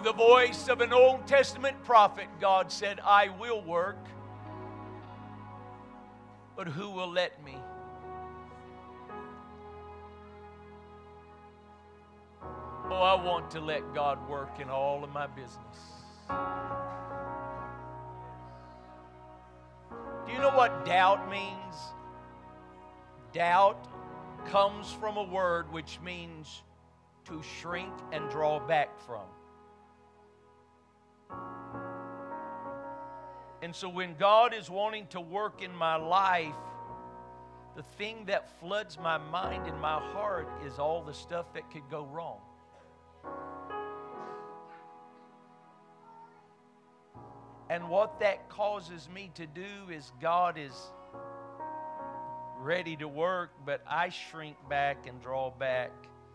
the voice of an Old Testament prophet, God said, I will work, but who will let me? Oh, I want to let God work in all of my business. Do you know what doubt means? Doubt comes from a word which means to shrink and draw back from. And so when God is wanting to work in my life, the thing that floods my mind and my heart is all the stuff that could go wrong. And what that causes me to do is God is ready to work, but I shrink back and draw back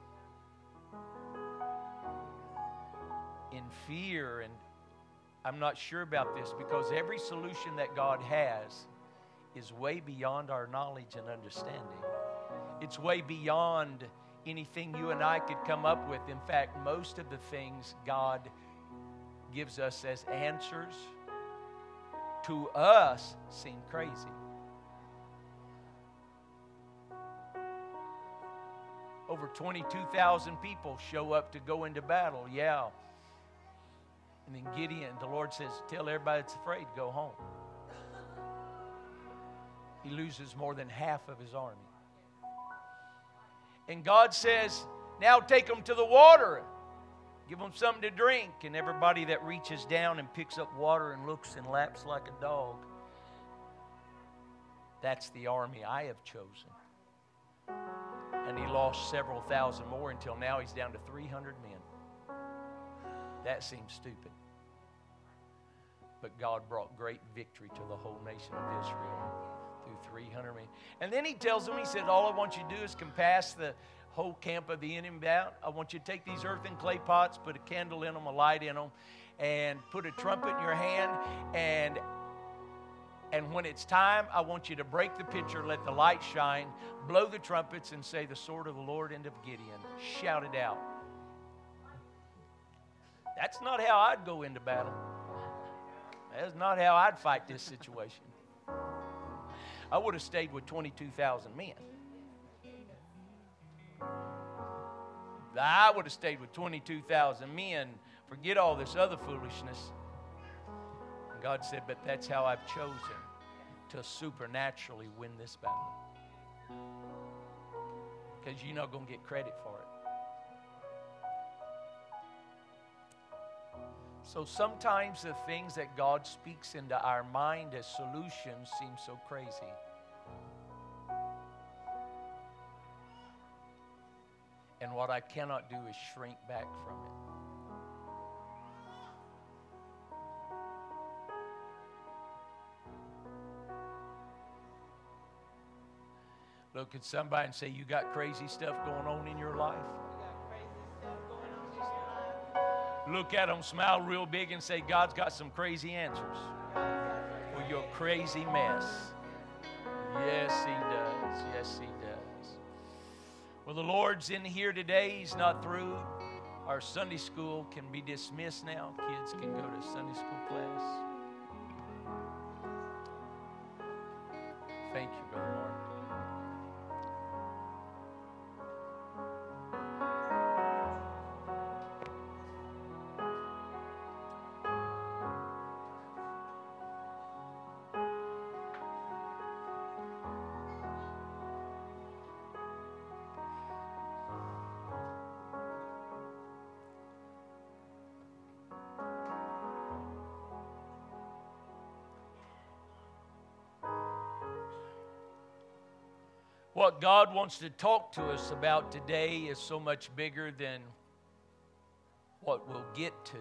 in fear. And I'm not sure about this because every solution that God has is way beyond our knowledge and understanding. It's way beyond anything you and I could come up with. In fact, most of the things God gives us as answers to us seem crazy. Over 22,000 people show up to go into battle. Yeah. And then Gideon, the Lord says, tell everybody that's afraid to go home. He loses more than half of his army. And God says, now take them to the water. Give them something to drink. And everybody that reaches down and picks up water and looks and laps like a dog, that's the army I have chosen. And he lost several thousand more until now he's down to 300 men. That seems stupid. But God brought great victory to the whole nation of Israel through 300 men. And then he tells them, he said, all I want you to do is compass the whole camp of the enemy out. I want you to take these earthen clay pots, put a candle in them, a light in them, and put a trumpet in your hand. And when it's time, I want you to break the pitcher, let the light shine, blow the trumpets, and say, the sword of the Lord and of Gideon. Shout it out. That's not how I'd go into battle. That's not how I'd fight this situation. I would have stayed with 22,000 men. I would have stayed with 22,000 men. Forget all this other foolishness. And God said, but that's how I've chosen to supernaturally win this battle. Because you're not going to get credit for it. So sometimes the things that God speaks into our mind as solutions seem so crazy. And what I cannot do is shrink back from it. Look at somebody and say, you got crazy stuff going on in your life. Look at them, smile real big and say, God's got some crazy answers for your crazy mess. Yes, He does. Yes, He does. Well, the Lord's in here today. He's not through. Our Sunday school can be dismissed now. Kids can go to Sunday school class. Thank you, Brother Mark. What God wants to talk to us about today is so much bigger than what we'll get to.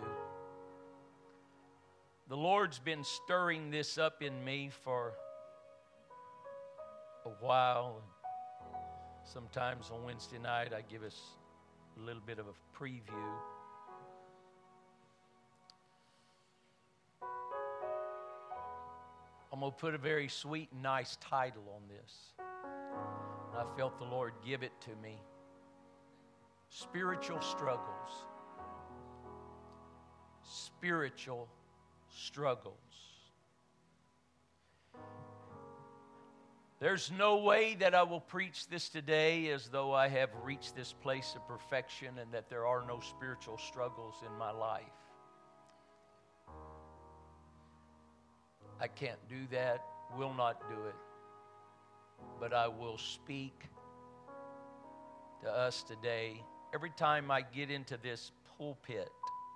The Lord's been stirring this up in me for a while. Sometimes on Wednesday night I give us a little bit of a preview. I'm going to put a very sweet and nice title on this. I felt the Lord give it to me. Spiritual struggles. spiritual struggles. There's no way that I will preach this today as though I have reached this place of perfection and that there are no spiritual struggles in my life. I can't do that, will not do it, but I will speak to us today. Every time I get into this pulpit,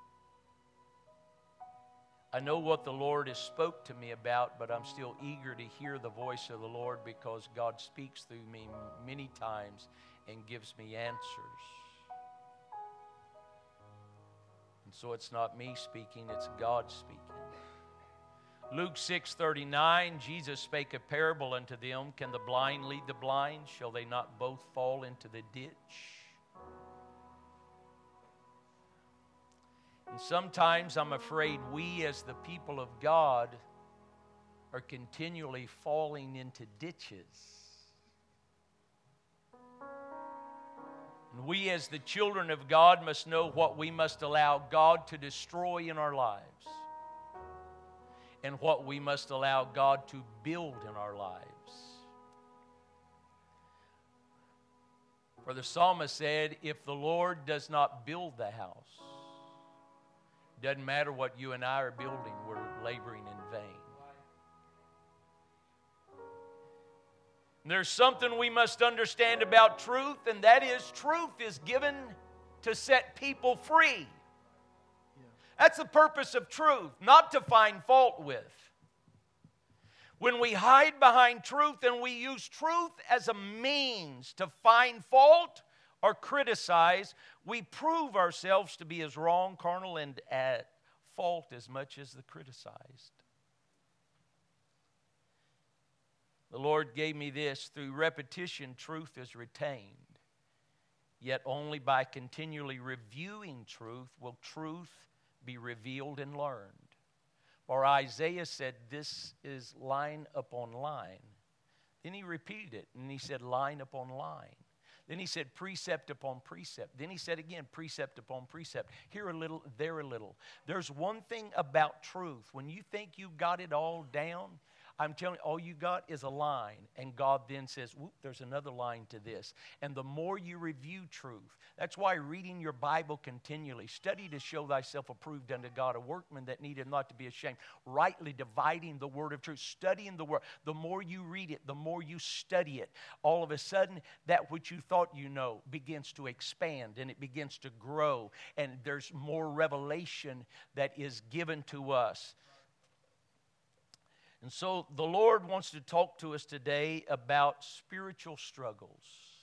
I know what the Lord has spoke to me about, but I'm still eager to hear the voice of the Lord because God speaks through me many times and gives me answers. And so it's not me speaking, it's God speaking. Luke 6:39, Jesus spake a parable unto them. Can the blind lead the blind? Shall they not both fall into the ditch? And sometimes I'm afraid we as the people of God are continually falling into ditches. And we as the children of God must know what we must allow God to destroy in our lives and what we must allow God to build in our lives. For the psalmist said, if the Lord does not build the house, doesn't matter what you and I are building, we're laboring in vain. There's something we must understand about truth, and that is truth is given to set people free. That's the purpose of truth, not to find fault with. When we hide behind truth and we use truth as a means to find fault or criticize, we prove ourselves to be as wrong, carnal, and at fault as much as the criticized. The Lord gave me this: through repetition, truth is retained. Yet only by continually reviewing truth will truth be revealed and learned. For Isaiah said, this is line upon line. Then he repeated it, and he said, line upon line. Then he said, precept upon precept. Then he said again, precept upon precept. Here a little, there a little. There's one thing about truth. When you think you got it all down, I'm telling you, all you got is a line. And God then says, whoop, there's another line to this. And the more you review truth, that's why reading your Bible continually, study to show thyself approved unto God, a workman that needeth not to be ashamed, rightly dividing the word of truth, studying the word. The more you read it, the more you study it, all of a sudden, that which you thought you know begins to expand and it begins to grow. And there's more revelation that is given to us. And so the Lord wants to talk to us today about spiritual struggles.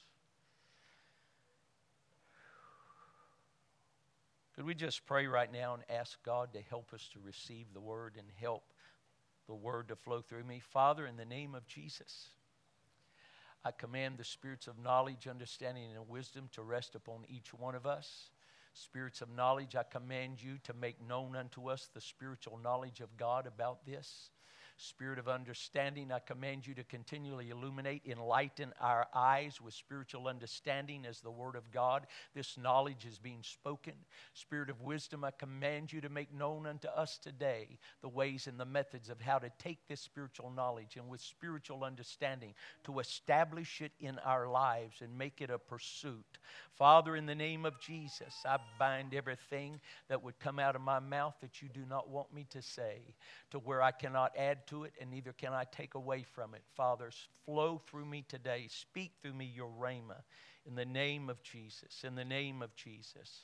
Could we just pray right now and ask God to help us to receive the word and help the word to flow through me? Father, in the name of Jesus, I command the spirits of knowledge, understanding, and wisdom to rest upon each one of us. Spirits of knowledge, I command you to make known unto us the spiritual knowledge of God about this. Spirit of understanding, I command you to continually illuminate, enlighten our eyes with spiritual understanding as the Word of God. This knowledge is being spoken. Spirit of wisdom, I command you to make known unto us today the ways and the methods of how to take this spiritual knowledge and with spiritual understanding to establish it in our lives and make it a pursuit. Father, in the name of Jesus, I bind everything that would come out of my mouth that you do not want me to say, to where I cannot add to it and neither can I take away from it. Father, flow through me today. Speak through me your rhema in the name of Jesus. In the name of Jesus.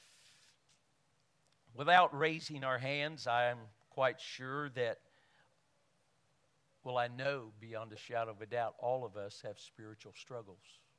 Without raising our hands, I am quite sure that, well, I know beyond a shadow of a doubt, all of us have spiritual struggles.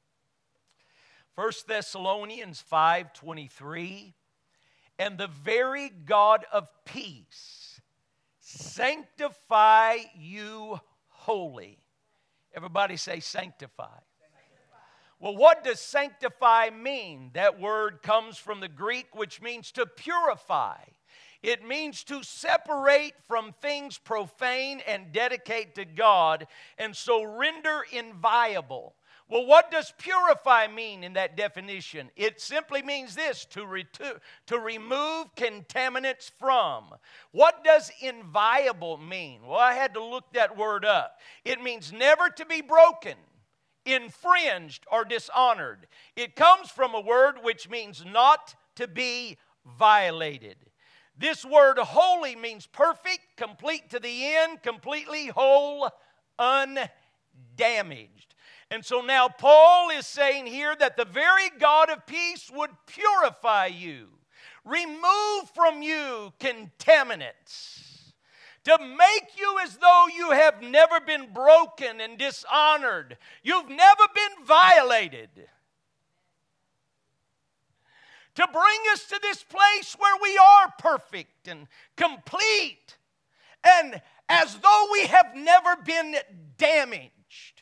1 Thessalonians 5:23, and the very God of peace sanctify you wholly. Everybody say sanctify. Well, what does sanctify mean? That word comes from the Greek, which means to purify. It means to separate from things profane and dedicate to God, and so render inviolable. Well, what does purify mean in that definition? It simply means this, to remove contaminants from. What does inviolable mean? Well, I had to look that word up. It means never to be broken, infringed, or dishonored. It comes from a word which means not to be violated. This word holy means perfect, complete to the end, completely whole, undamaged. And so now Paul is saying here that the very God of peace would purify you, remove from you contaminants, to make you as though you have never been broken and dishonored. You've never been violated. To bring us to this place where we are perfect and complete, and as though we have never been damaged.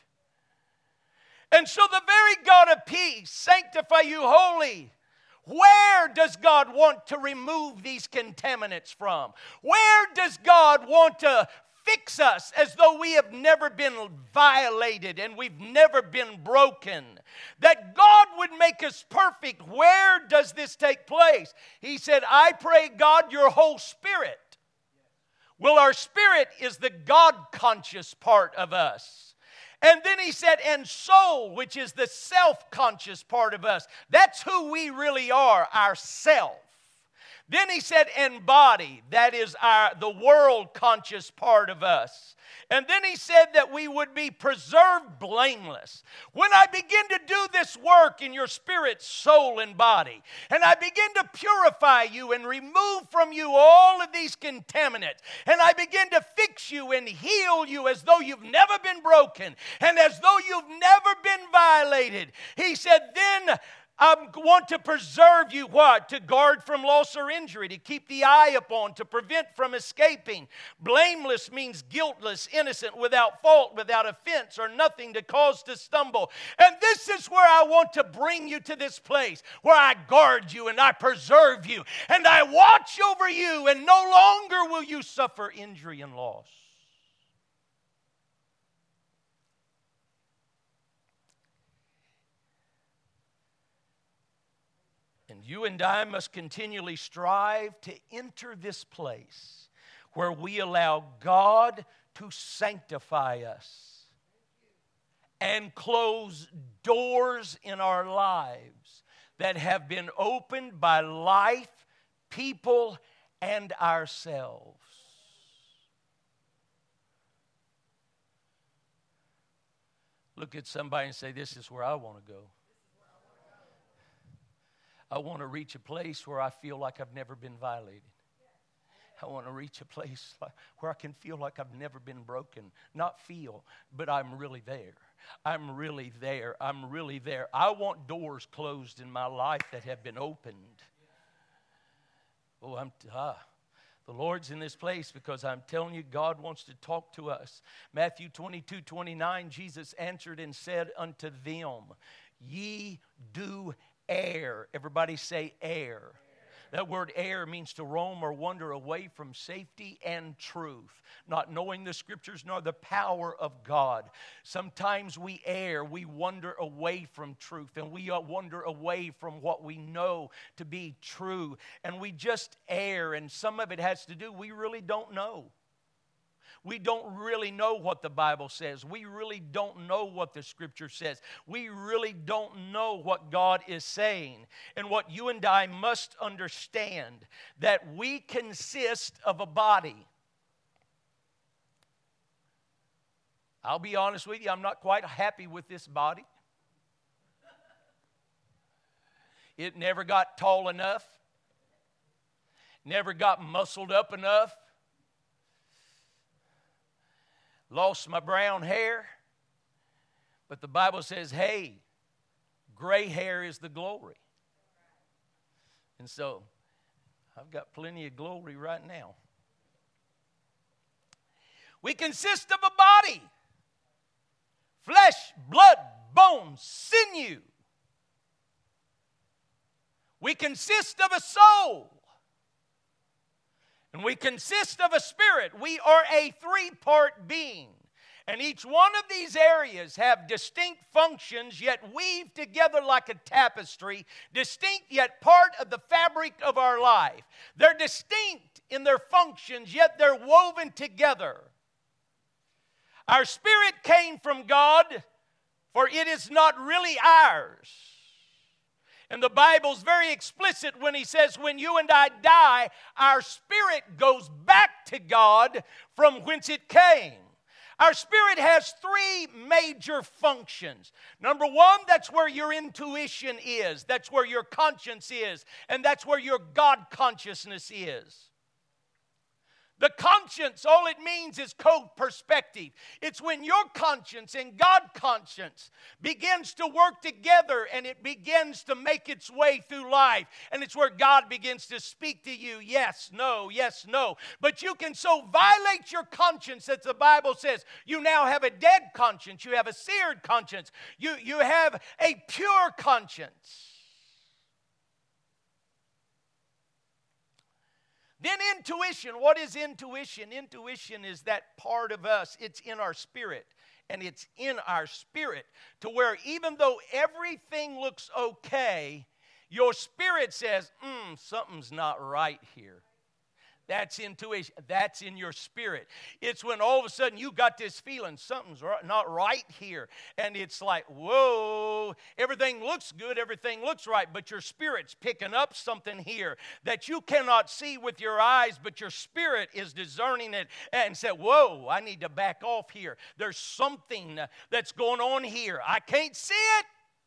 And so the very God of peace, sanctify you wholly. Where does God want to remove these contaminants from? Where does God want to fix us as though we have never been violated and we've never been broken? That God would make us perfect. Where does this take place? He said, I pray, God, your whole spirit. Well, our spirit is the God-conscious part of us. And then he said, and soul, which is the self-conscious part of us. That's who we really are, ourself. Then he said, and body, that is the world-conscious part of us. And then he said that we would be preserved blameless. When I begin to do this work in your spirit, soul, and body, and I begin to purify you and remove from you all of these contaminants, and I begin to fix you and heal you as though you've never been broken, and as though you've never been violated, he said, then I want to preserve you, what? To guard from loss or injury, to keep the eye upon, to prevent from escaping. Blameless means guiltless, innocent, without fault, without offense, or nothing to cause to stumble. And this is where I want to bring you to this place, where I guard you and I preserve you, and I watch over you, and no longer will you suffer injury and loss. And you and I must continually strive to enter this place where we allow God to sanctify us and close doors in our lives that have been opened by life, people, and ourselves. Look at somebody and say, this is where I want to go. I want to reach a place where I feel like I've never been violated. I want to reach a place where I can feel like I've never been broken. Not feel, but I'm really there. I'm really there. I'm really there. I want doors closed in my life that have been opened. Oh, the Lord's in this place because I'm telling you, God wants to talk to us. Matthew 22:29, Jesus answered and said unto them, ye do err. Everybody say err. That word err means to roam or wander away from safety and truth, not knowing the Scriptures nor the power of God. Sometimes we err, we wander away from truth, and we wander away from what we know to be true, and we just err, and some of it has to do, we really don't know. We don't really know what the Bible says. We really don't know what the Scripture says. We really don't know what God is saying. And what you and I must understand, that we consist of a body. I'll be honest with you, I'm not quite happy with this body. It never got tall enough. Never got muscled up enough. Lost my brown hair. But the Bible says, hey, gray hair is the glory. And so, I've got plenty of glory right now. We consist of a body. Flesh, blood, bones, sinew. We consist of a soul. And we consist of a spirit. We are a three-part being. And each one of these areas have distinct functions, yet weave together like a tapestry, distinct yet part of the fabric of our life. They're distinct in their functions, yet they're woven together. Our spirit came from God, for it is not really ours. And the Bible's very explicit when he says, when you and I die, our spirit goes back to God from whence it came. Our spirit has three major functions. Number one, that's where your intuition is. That's where your conscience is. And that's where your God consciousness is. The conscience, all it means is code perspective. It's when your conscience and God conscience begins to work together and it begins to make its way through life. And it's where God begins to speak to you, yes, no, yes, no. But you can so violate your conscience that the Bible says you now have a dead conscience. You have a seared conscience. You have a pure conscience. Then intuition. What is intuition? Intuition is that part of us. It's in our spirit. And it's in our spirit to where even though everything looks okay, your spirit says, something's not right here. That's intuition. That's in your spirit. It's when all of a sudden you got this feeling something's not right here. And it's like, whoa, everything looks good, everything looks right, but your spirit's picking up something here that you cannot see with your eyes, but your spirit is discerning it and said, whoa, I need to back off here. There's something that's going on here. I can't see it.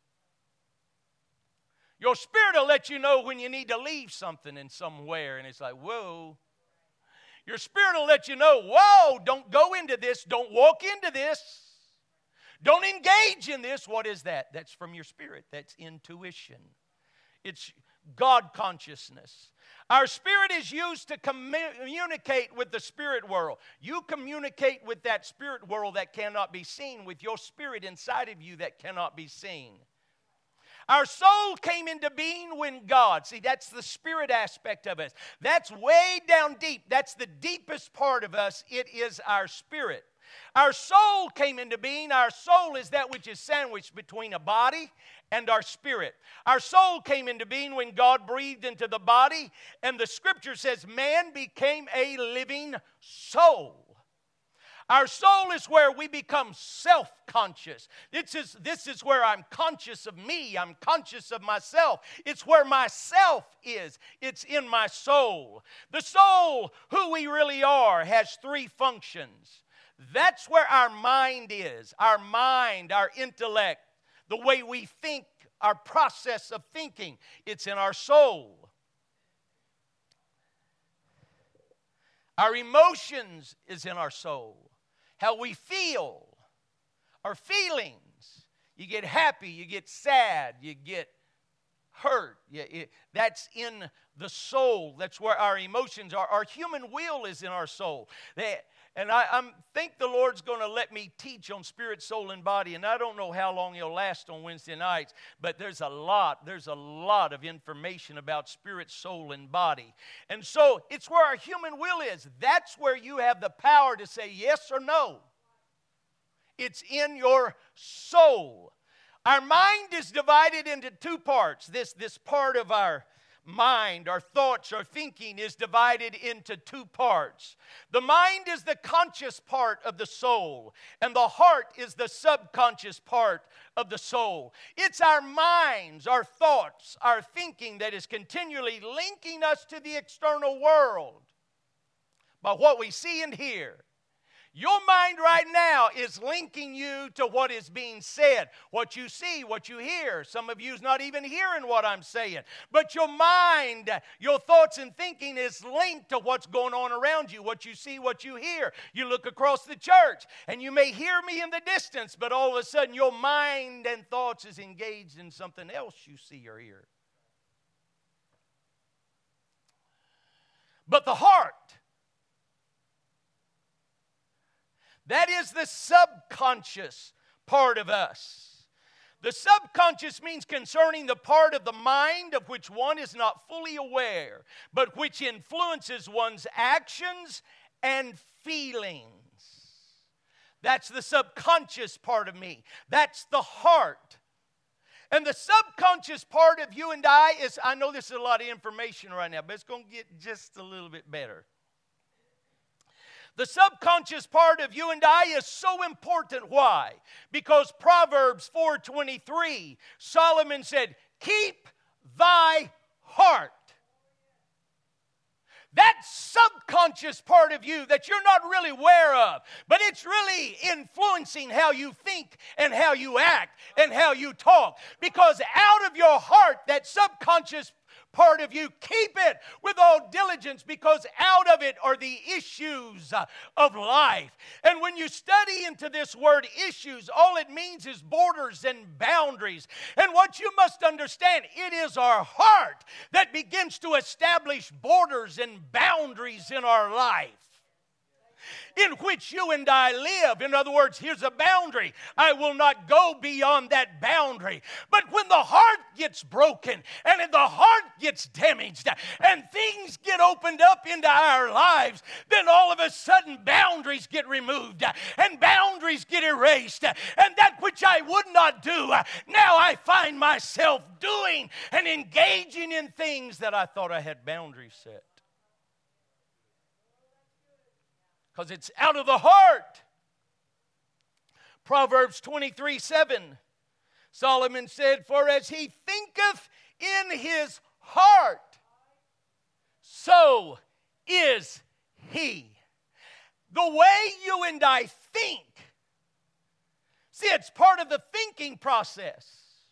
Your spirit will let you know when you need to leave something in somewhere, and it's like, whoa. Your spirit will let you know, whoa, don't go into this, don't walk into this, don't engage in this. What is that? That's from your spirit. That's intuition. It's God consciousness. Our spirit is used to communicate with the spirit world. You communicate with that spirit world that cannot be seen, with your spirit inside of you that cannot be seen. Our soul came into being when God, see, that's the spirit aspect of us. That's way down deep. That's the deepest part of us. It is our spirit. Our soul came into being. Our soul is that which is sandwiched between a body and our spirit. Our soul came into being when God breathed into the body, and the scripture says man became a living soul. Our soul is where we become self-conscious. This is where I'm conscious of me. I'm conscious of myself. It's where myself is. It's in my soul. The soul, who we really are, has three functions. That's where our mind is. Our mind, our intellect, the way we think, our process of thinking. It's in our soul. Our emotions is in our soul. How we feel, our feelings. You get happy, you get sad, you get hurt. That's in the soul. That's where our emotions are. Our human will is in our soul. And I think the Lord's going to let me teach on spirit, soul, and body. And I don't know how long it'll last on Wednesday nights, but there's a lot of information about spirit, soul, and body. And so it's where our human will is. That's where you have the power to say yes or no. It's in your soul. Our mind is divided into two parts. This part of our mind, our thoughts, our thinking is divided into two parts. The mind is the conscious part of the soul, and the heart is the subconscious part of the soul. It's our minds, our thoughts, our thinking that is continually linking us to the external world by what we see and hear. Your mind right now is linking you to what is being said, what you see, what you hear. Some of you's not even hearing what I'm saying. But your mind, your thoughts and thinking is linked to what's going on around you, what you see, what you hear. You look across the church and you may hear me in the distance, but all of a sudden your mind and thoughts is engaged in something else you see or hear. But the heart, that is the subconscious part of us. The subconscious means concerning the part of the mind of which one is not fully aware, but which influences one's actions and feelings. That's the subconscious part of me. That's the heart. And the subconscious part of you and I is, I know this is a lot of information right now, but it's going to get just a little bit better. The subconscious part of you and I is so important. Why? Because Proverbs 4:23, Solomon said, keep thy heart. That subconscious part of you that you're not really aware of, but it's really influencing how you think and how you act and how you talk. Because out of your heart, that subconscious part of you, keep it with all diligence, because out of it are the issues of life. And when you study into this word issues, all it means is borders and boundaries. And what you must understand, it is our heart that begins to establish borders and boundaries in our life, in which you and I live. In other words, here's a boundary. I will not go beyond that boundary. But when the heart gets broken and the heart gets damaged and things get opened up into our lives, then all of a sudden boundaries get removed and boundaries get erased. And that which I would not do, now I find myself doing and engaging in things that I thought I had boundaries set. Because it's out of the heart. Proverbs 23:7, Solomon said, for as he thinketh in his heart, so is he. The way you and I think. See, it's part of the thinking process.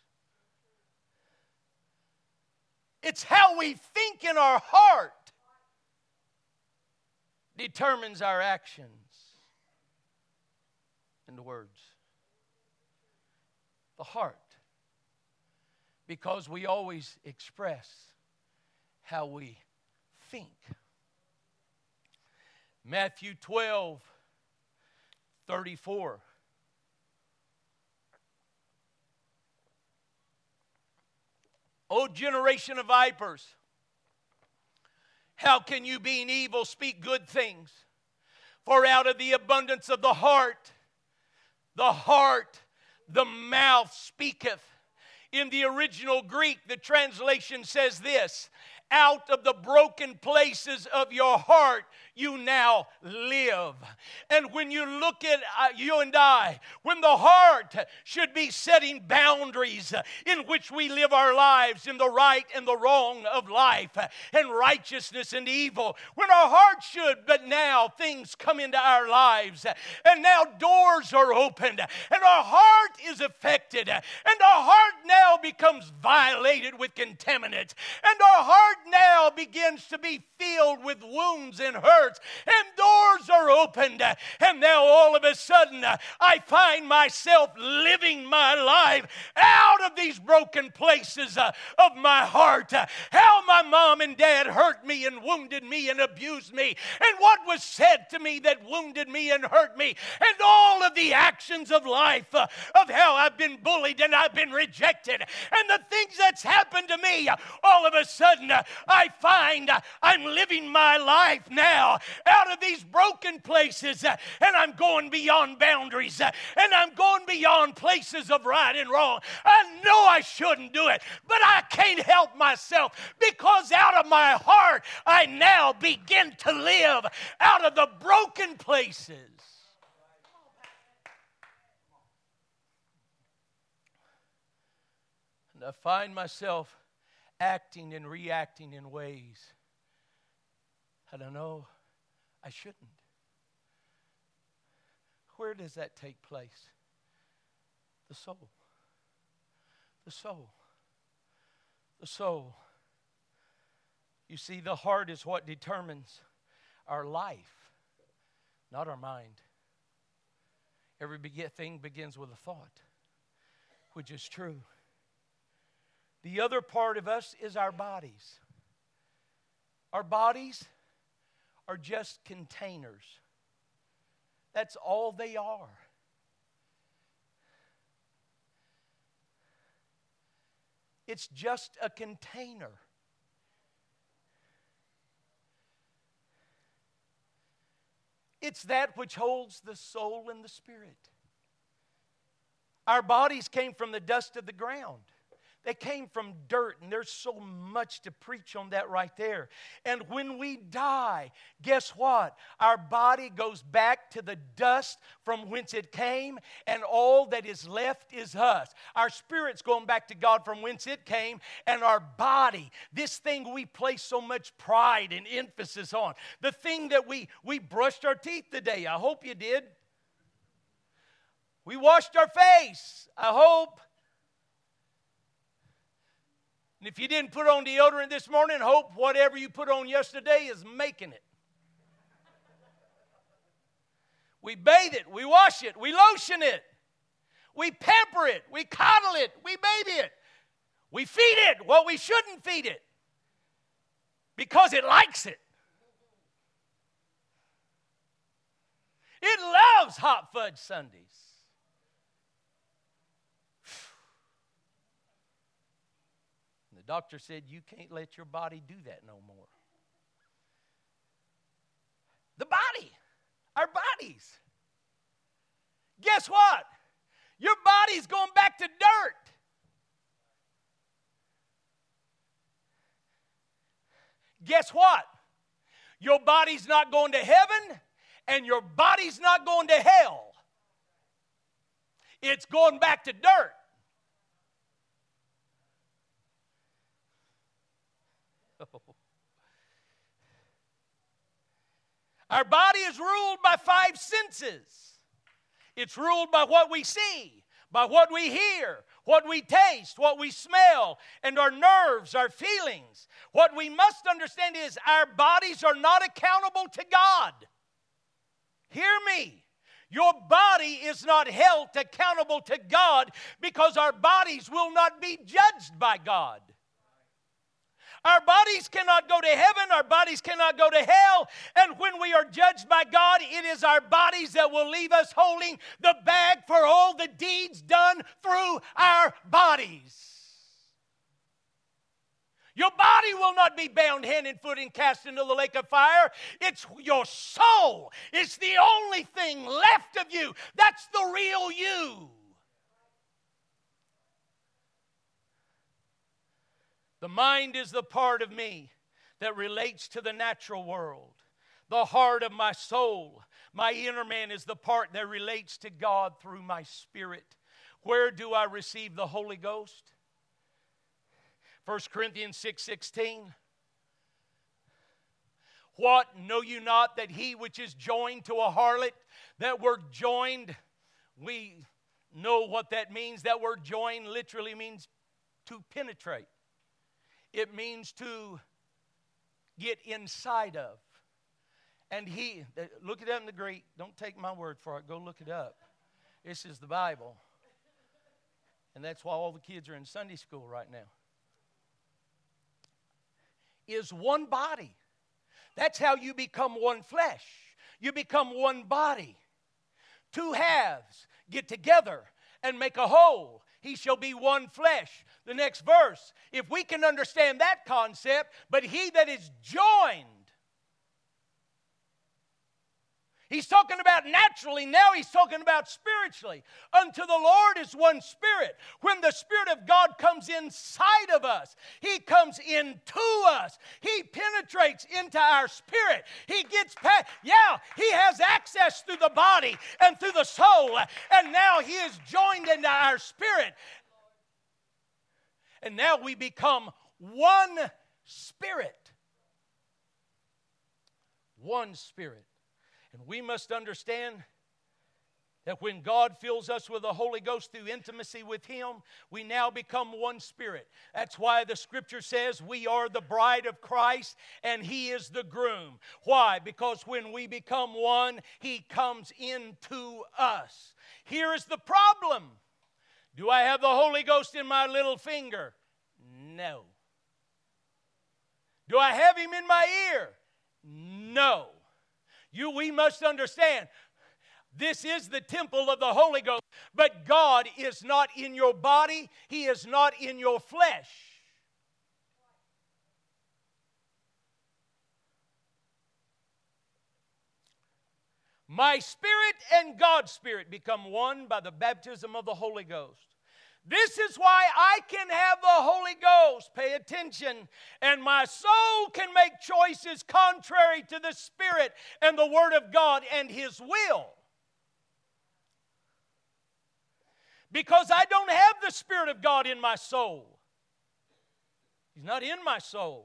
It's how we think in our heart determines our actions and the words. The heart. Because we always express how we think. Matthew 12:34. O generation of vipers, how can you, being evil, speak good things? For out of the abundance of the heart, the mouth speaketh. In the original Greek, the translation says this: out of the broken places of your heart, you now live. And when you look at you and I, when the heart should be setting boundaries in which we live our lives, in the right and the wrong of life, and righteousness and evil, when our heart should, but now things come into our lives, and now doors are opened, and our heart is affected, and our heart now becomes violated with contaminants, and our heart now begins to be filled with wounds and hurts, and doors are opened, and now all of a sudden I find myself living my life out of these broken places of my heart. How my mom and dad hurt me and wounded me and abused me, and what was said to me that wounded me and hurt me, and all of the actions of life, of how I've been bullied and I've been rejected, and the things that's happened to me. All of a sudden I find I'm living my life now out of these broken places, and I'm going beyond boundaries, and I'm going beyond places of right and wrong. I know I shouldn't do it, but I can't help myself, because out of my heart I now begin to live out of the broken places. And I find myself acting and reacting in ways that I know I shouldn't. Where does that take place? The soul. The soul. The soul. You see, the heart is what determines our life, not our mind. Every thing begins with a thought, which is true. The other part of us is our bodies. Our bodies are just containers. That's all they are. It's just a container. It's that which holds the soul and the spirit. Our bodies came from the dust of the ground. They came from dirt, and there's so much to preach on that right there. And when we die, guess what? Our body goes back to the dust from whence it came, and all that is left is us. Our spirit's going back to God from whence it came, and our body, this thing we place so much pride and emphasis on, the thing that we brushed our teeth today. I hope you did. We washed our face. I hope. And if you didn't put on deodorant this morning, hope whatever you put on yesterday is making it. We bathe it, we wash it, we lotion it, we pamper it, we coddle it, we baby it. We feed it what we shouldn't feed it because it likes it. It loves hot fudge sundaes. The doctor said, you can't let your body do that no more. The body, our bodies. Guess what? Your body's going back to dirt. Guess what? Your body's not going to heaven, and your body's not going to hell. It's going back to dirt. Our body is ruled by 5 senses. It's ruled by what we see, by what we hear, what we taste, what we smell, and our nerves, our feelings. What we must understand is our bodies are not accountable to God. Hear me. Your body is not held accountable to God because our bodies will not be judged by God. Our bodies cannot go to heaven. Our bodies cannot go to hell. And when we are judged by God, it is our bodies that will leave us holding the bag for all the deeds done through our bodies. Your body will not be bound hand and foot and cast into the lake of fire. It's your soul. It's the only thing left of you. That's the real you. The mind is the part of me that relates to the natural world. The heart of my soul, my inner man, is the part that relates to God through my spirit. Where do I receive the Holy Ghost? 1 Corinthians 6:16. What, know you not that he which is joined to a harlot, that word joined, we know what that means. That word join literally means to penetrate. It means to get inside of. And he, look it up in the Greek. Don't take my word for it. Go look it up. This is the Bible. And that's why all the kids are in Sunday school right now. Is one body. That's how you become one flesh. You become one body. 2 halves get together and make a whole. He shall be one flesh. The next verse, if we can understand that concept, but he that is joined. He's talking about naturally, now he's talking about spiritually. Unto the Lord is one spirit. When the Spirit of God comes inside of us, he comes into us. He penetrates into our spirit. He gets past, he has access through the body and through the soul. And now he is joined into our spirit. And now we become one spirit. One spirit. And we must understand that when God fills us with the Holy Ghost through intimacy with him, we now become one spirit. That's why the Scripture says we are the bride of Christ and he is the groom. Why? Because when we become one, he comes into us. Here is the problem. Do I have the Holy Ghost in my little finger? No. Do I have him in my ear? No. We must understand, this is the temple of the Holy Ghost, but God is not in your body. He is not in your flesh. My spirit and God's spirit become one by the baptism of the Holy Ghost. This is why I can have the Holy Ghost, pay attention, and my soul can make choices contrary to the Spirit and the Word of God and His will. Because I don't have the Spirit of God in my soul. He's not in my soul.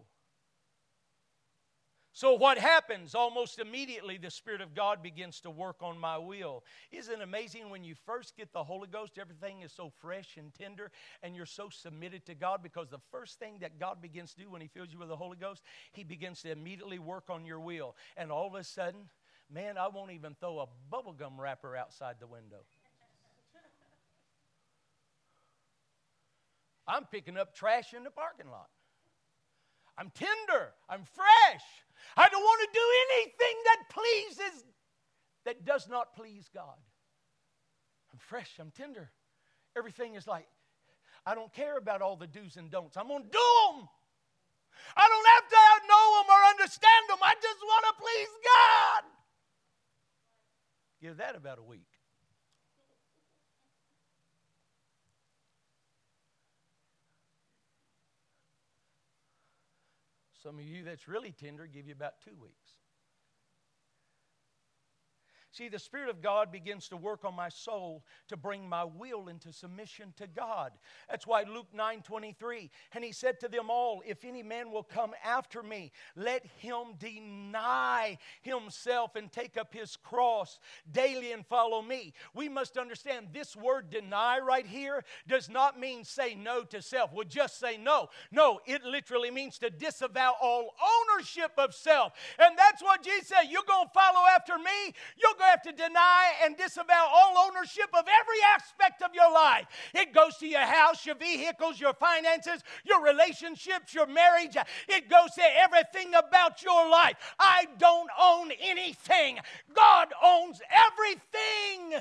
So what happens? Almost immediately the Spirit of God begins to work on my will. Isn't it amazing when you first get the Holy Ghost, everything is so fresh and tender and you're so submitted to God, because the first thing that God begins to do when He fills you with the Holy Ghost, He begins to immediately work on your will. And all of a sudden, man, I won't even throw a bubblegum wrapper outside the window. I'm picking up trash in the parking lot. I'm tender. I'm fresh. I don't want to do anything that does not please God. I'm fresh. I'm tender. Everything is like, I don't care about all the do's and don'ts. I'm going to do them. I don't have to know them or understand them. I just want to please God. Give that about a week. Some of you that's really tender, give you about 2 weeks. See, the Spirit of God begins to work on my soul to bring my will into submission to God. That's why Luke 9:23, and He said to them all, if any man will come after me, let him deny himself and take up his cross daily and follow me. We must understand this word deny right here does not mean say no to self. Well, just say no. No, it literally means to disavow all ownership of self. And that's what Jesus said. You're going to follow after me. You're going to have to deny and disavow all ownership of every aspect of your life. It goes to your house, your vehicles, your finances, your relationships, your marriage. It goes to everything about your life. I don't own anything. God owns everything.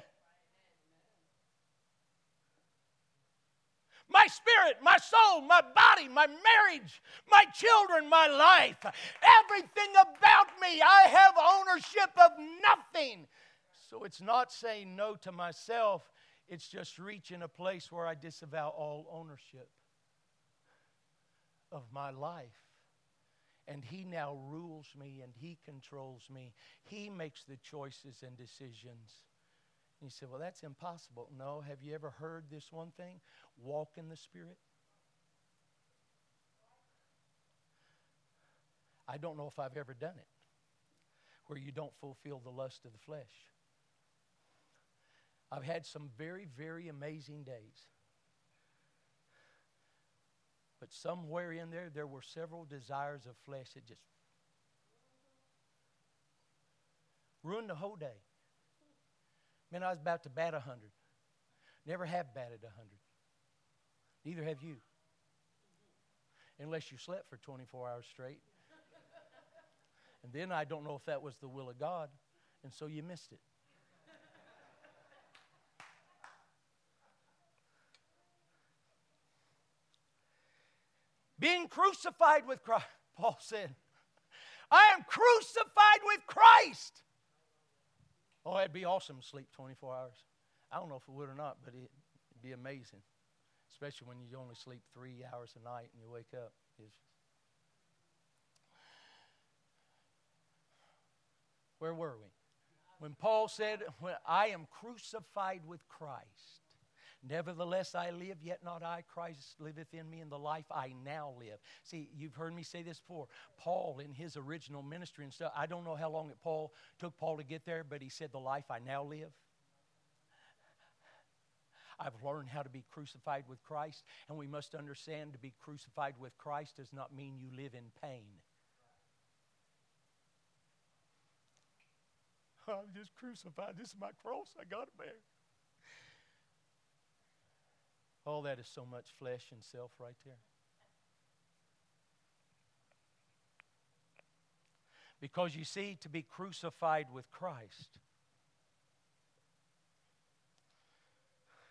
My spirit, my soul, my body, my marriage, my children, my life, everything about me, I have ownership of nothing. So it's not saying no to myself, it's just reaching a place where I disavow all ownership of my life. And He now rules me and He controls me. He makes the choices and decisions. And you say, well, that's impossible. No, have you ever heard this one thing? Walk in the Spirit. I don't know if I've ever done it, where you don't fulfill the lust of the flesh. I've had some very, very amazing days. But somewhere in there were several desires of flesh that just ruined the whole day. Man, I was about to bat 100. Never have batted 100. Neither have you. Unless you slept for 24 hours straight. And then I don't know if that was the will of God, and so you missed it. Being crucified with Christ, Paul said, I am crucified with Christ. Oh, it'd be awesome to sleep 24 hours. I don't know if it would or not, but it'd be amazing. Especially when you only sleep 3 hours a night and you wake up. Where were we? When Paul said, I am crucified with Christ. Nevertheless I live, yet not I. Christ liveth in me, and the life I now live. See, you've heard me say this before. Paul, in his original ministry and stuff, I don't know how long it took Paul to get there, but he said, the life I now live. I've learned how to be crucified with Christ, and we must understand to be crucified with Christ does not mean you live in pain. I'm just crucified. This is my cross. I got to bear. Oh, that is so much flesh and self right there. Because you see, to be crucified with Christ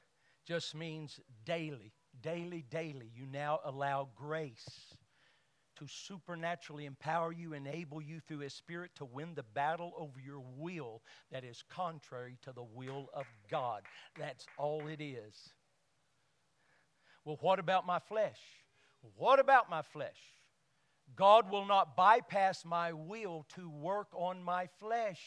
just means daily, you now allow grace to supernaturally empower you, enable you through His Spirit to win the battle over your will that is contrary to the will of God. That's all it is. Well, what about my flesh? What about my flesh? God will not bypass my will to work on my flesh.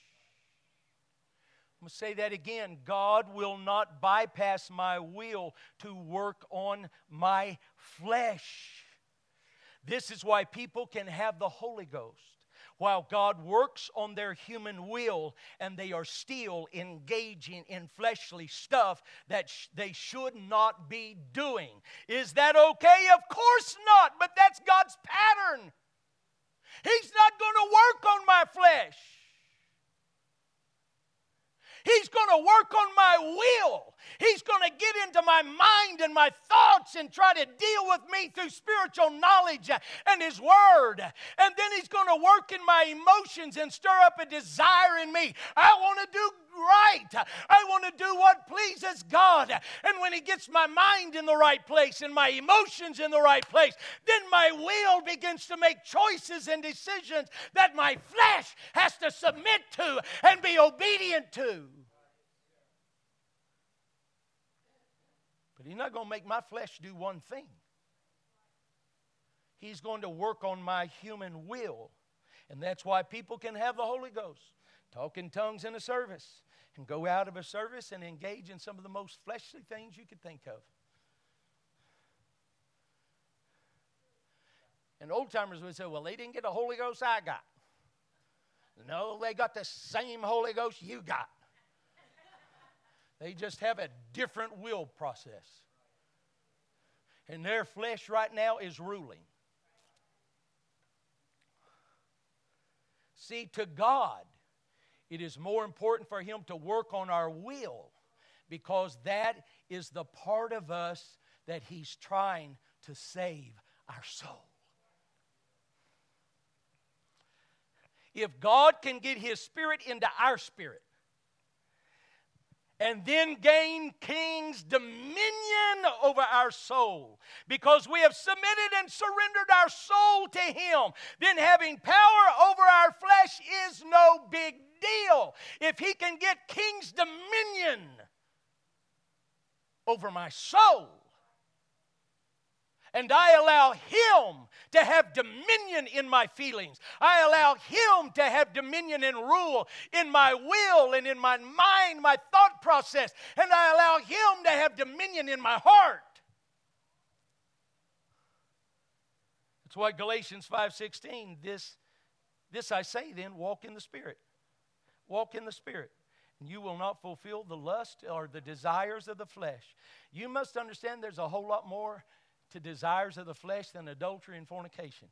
I'm going to say that again. God will not bypass my will to work on my flesh. This is why people can have the Holy Ghost while God works on their human will, and they are still engaging in fleshly stuff that they should not be doing. Is that okay? Of course not, but that's God's pattern. He's not going to work on my flesh. He's going to work on my will. He's going to get into my mind and my thoughts and try to deal with me through spiritual knowledge and His Word. And then He's going to work in my emotions and stir up a desire in me. I want to do right. I want to do what pleases God. And when He gets my mind in the right place and my emotions in the right place, then my will begins to make choices and decisions that my flesh has to submit to and be obedient to. But He's not going to make my flesh do one thing. He's going to work on my human will. And that's why people can have the Holy Ghost, talk in tongues in a service, and go out of a service and engage in some of the most fleshly things you could think of. And old-timers would say, well, they didn't get the Holy Ghost I got. No, they got the same Holy Ghost you got. They just have a different will process. And their flesh right now is ruling. See, to God, it is more important for Him to work on our will, because that is the part of us that He's trying to save our soul. If God can get His Spirit into our spirit, and then gain king's dominion over our soul, because we have submitted and surrendered our soul to Him, then having power over our flesh is no big deal. If He can get king's dominion over my soul, and I allow Him to have dominion in my feelings, I allow Him to have dominion and rule in my will and in my mind, my thought process, and I allow Him to have dominion in my heart. That's why Galatians 5:16, this I say then, walk in the Spirit. Walk in the Spirit, and you will not fulfill the lust or the desires of the flesh. You must understand there's a whole lot more to desires of the flesh than adultery and fornication.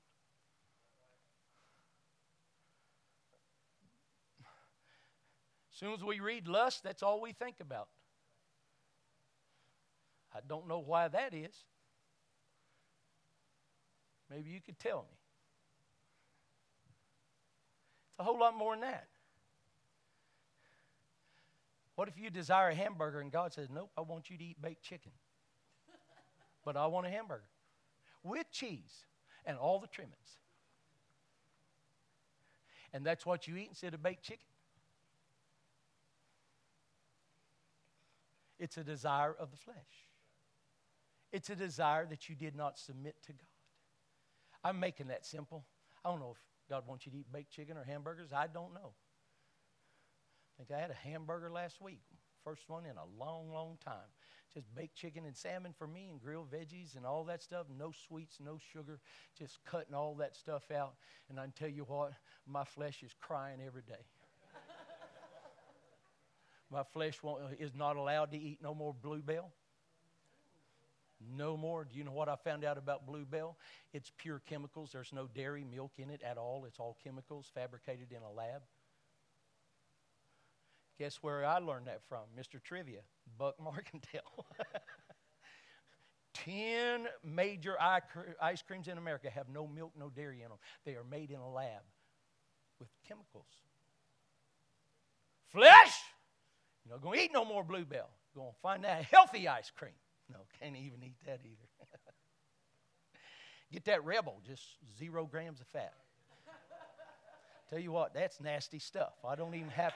As soon as we read lust, that's all we think about. I don't know why that is. Maybe you could tell me. It's a whole lot more than that. What if you desire a hamburger and God says, nope, I want you to eat baked chicken? But I want a hamburger with cheese and all the trimmings. And that's what you eat instead of baked chicken. It's a desire of the flesh. It's a desire that you did not submit to God. I'm making that simple. I don't know if God wants you to eat baked chicken or hamburgers. I don't know. I think I had a hamburger last week. First one in a long, long time. Just baked chicken and salmon for me, and grilled veggies and all that stuff. No sweets, no sugar. Just cutting all that stuff out. And I can tell you what, my flesh is crying every day. My flesh is not allowed to eat no more Bluebell. No more. Do you know what I found out about Bluebell? It's pure chemicals. There's no dairy milk in it at all. It's all chemicals fabricated in a lab. Guess where I learned that from? Mr. Trivia, Buck Markendale. 10 major ice creams in America have no milk, no dairy in them. They are made in a lab with chemicals. Flesh! You're not going to eat no more Bluebell. You're going to find that healthy ice cream. No, can't even eat that either. Get that Rebel, just 0 grams of fat. Tell you what, that's nasty stuff. I don't even have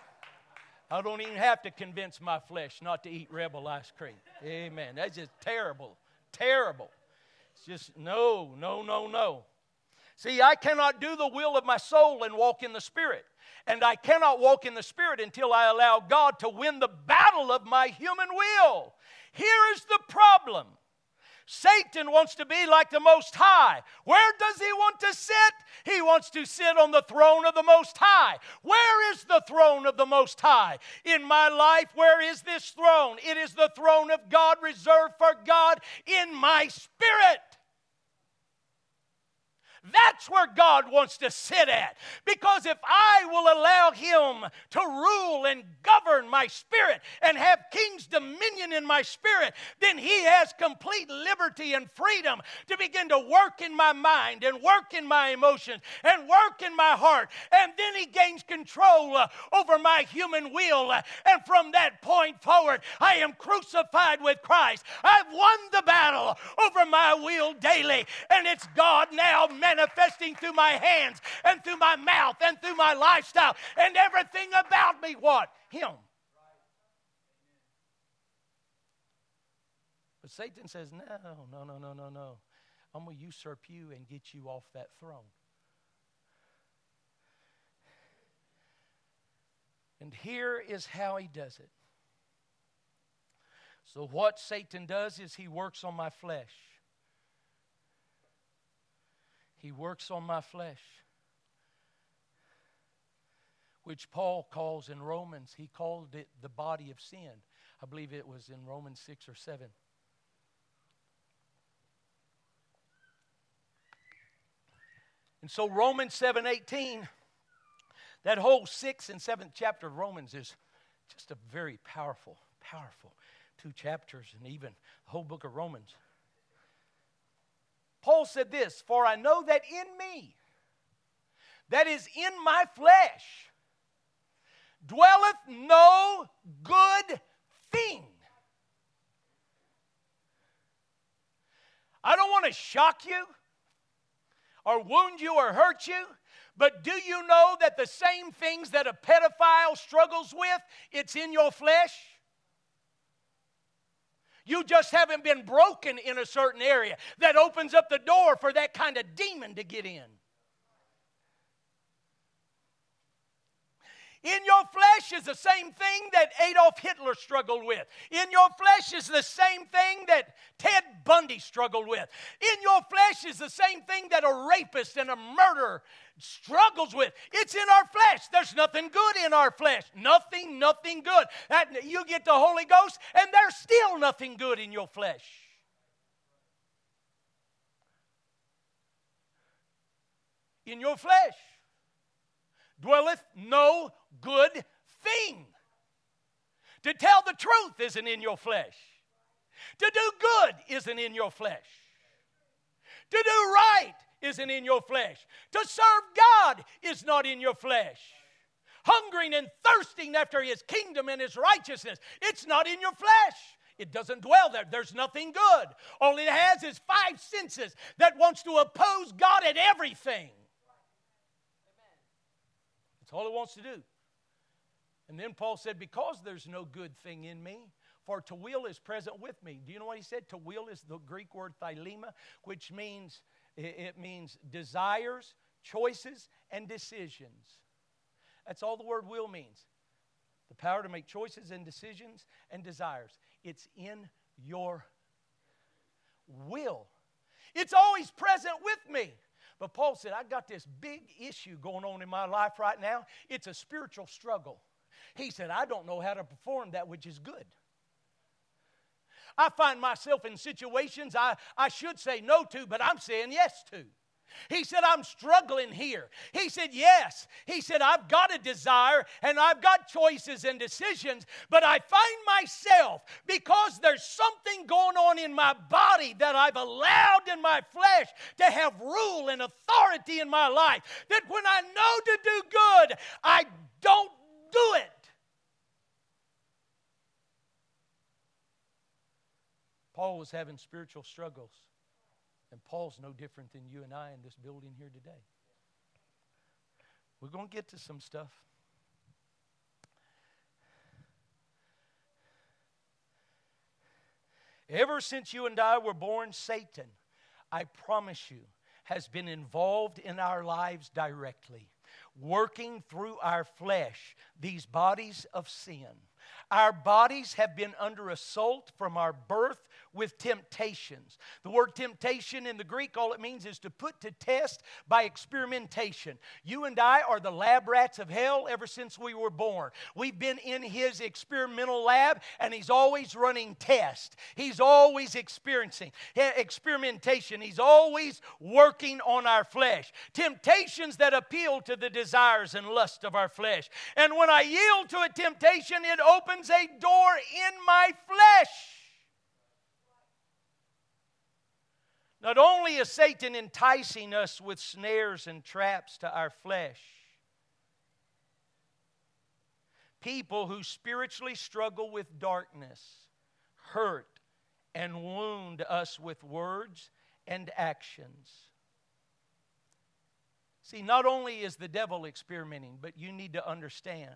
to convince my flesh not to eat Rebel ice cream. Amen. That's just terrible. Terrible. It's just no. See, I cannot do the will of my soul and walk in the Spirit. And I cannot walk in the Spirit until I allow God to win the battle of my human will. Here is the problem. Satan wants to be like the Most High. Where does he want to sit? He wants to sit on the throne of the Most High. Where is the throne of the Most High? In my life, where is this throne? It is the throne of God reserved for God in my spirit. That's where God wants to sit at. Because if I will allow Him to rule and govern my spirit and have king's dominion in my spirit, then He has complete liberty and freedom to begin to work in my mind and work in my emotions and work in my heart. And then He gains control over my human will. And from that point forward, I am crucified with Christ. I've won the battle over my will daily. And it's God now manifesting through my hands and through my mouth and through my lifestyle and everything about me. What? Him. But Satan says, no. I'm going to usurp you and get you off that throne. And here is how he does it. So what Satan does is he works on my flesh. He works on my flesh, which Paul calls in Romans, he called it the body of sin. I believe it was in Romans 6 or 7. And so Romans 7:18, that whole 6th and 7th chapter of Romans is just a very powerful 2 chapters, and even the whole book of Romans. Paul said this, for I know that in me, that is in my flesh, dwelleth no good thing. I don't want to shock you or wound you or hurt you, but do you know that the same things that a pedophile struggles with, it's in your flesh? You just haven't been broken in a certain area that opens up the door for that kind of demon to get in. In your flesh is the same thing that Adolf Hitler struggled with. In your flesh is the same thing that Ted Bundy struggled with. In your flesh is the same thing that a rapist and a murderer struggles with. It's in our flesh. There's nothing good in our flesh. Nothing good. You get the Holy Ghost and there's still nothing good in your flesh. In your flesh dwelleth no good thing. To tell the truth isn't in your flesh. To do good isn't in your flesh. To do right isn't in your flesh. To serve God is not in your flesh. Hungering and thirsting after His kingdom and His righteousness, it's not in your flesh. It doesn't dwell there. There's nothing good. All it has is 5 senses that wants to oppose God at everything. That's all it wants to do. And then Paul said, because there's no good thing in me, for to will is present with me. Do you know what he said? To will is the Greek word thylema, which means, it means desires, choices, and decisions. That's all the word will means. The power to make choices and decisions and desires. It's in your will. It's always present with me. But Paul said, I got this big issue going on in my life right now. It's a spiritual struggle. He said, I don't know how to perform that which is good. I find myself in situations I should say no to, but I'm saying yes to. He said, I'm struggling here. He said, yes. He said, I've got a desire and I've got choices and decisions, but I find myself, because there's something going on in my body that I've allowed in my flesh to have rule and authority in my life, that when I know to do good, I don't do it. Paul was having spiritual struggles. And Paul's no different than you and I in this building here today. We're going to get to some stuff. Ever since you and I were born, Satan, I promise you, has been involved in our lives directly, working through our flesh, these bodies of sin. Our bodies have been under assault from our birth with temptations. The word temptation in the Greek, all it means is to put to test by experimentation. You and I are the lab rats of hell ever since we were born. We've been in His experimental lab, and He's always running tests. He's always experiencing experimentation. He's always working on our flesh. Temptations that appeal to the desires and lust of our flesh. And when I yield to a temptation, it opens a door in my flesh. Not only is Satan enticing us with snares and traps to our flesh, people who spiritually struggle with darkness hurt and wound us with words and actions. See, not only is the devil experimenting, but you need to understand.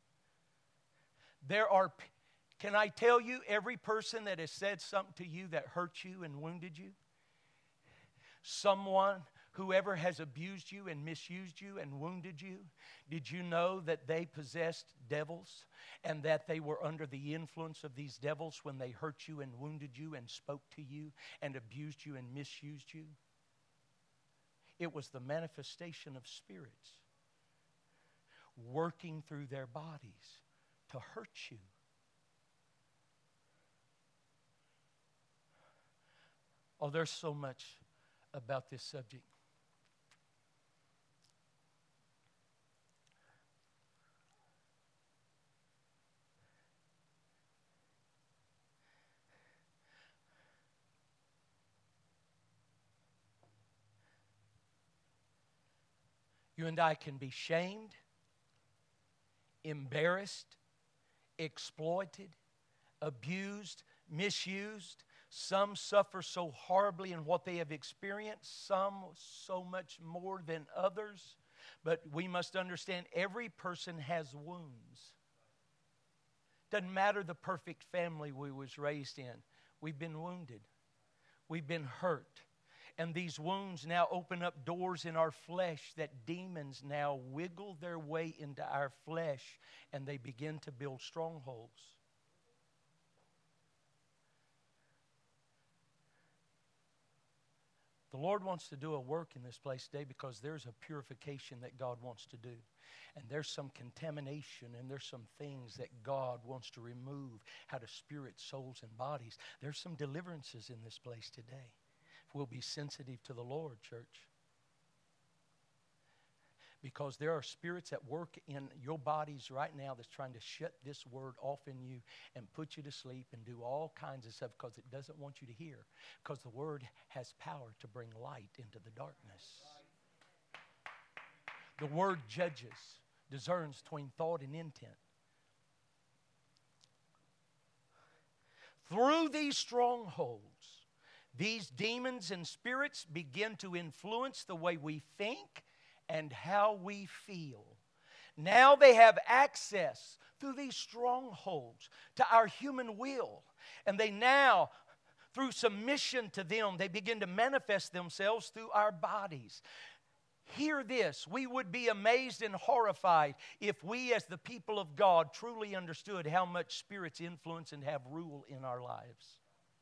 Can I tell you, every person that has said something to you that hurt you and wounded you, someone, whoever has abused you and misused you and wounded you, did you know that they possessed devils and that they were under the influence of these devils when they hurt you and wounded you and spoke to you and abused you and misused you? It was the manifestation of spirits working through their bodies to hurt you. Oh, there's so much about this subject. You and I can be shamed, embarrassed, exploited, abused, misused. Some suffer so horribly in what they have experienced, some so much more than others. But we must understand every person has wounds. Doesn't matter the perfect family we was raised in. We've been wounded. We've been hurt. And these wounds now open up doors in our flesh that demons now wiggle their way into our flesh, and they begin to build strongholds. The Lord wants to do a work in this place today because there's a purification that God wants to do. And there's some contamination and there's some things that God wants to remove out of spirits, souls, and bodies. There's some deliverances in this place today. We'll be sensitive to the Lord, church. Because there are spirits at work in your bodies right now that's trying to shut this word off in you and put you to sleep and do all kinds of stuff because it doesn't want you to hear. Because the word has power to bring light into the darkness. The word judges, discerns between thought and intent. Through these strongholds, these demons and spirits begin to influence the way we think and how we feel. Now they have access through these strongholds to our human will. And they now, through submission to them, they begin to manifest themselves through our bodies. Hear this, we would be amazed and horrified if we as the people of God truly understood how much spirits influence and have rule in our lives.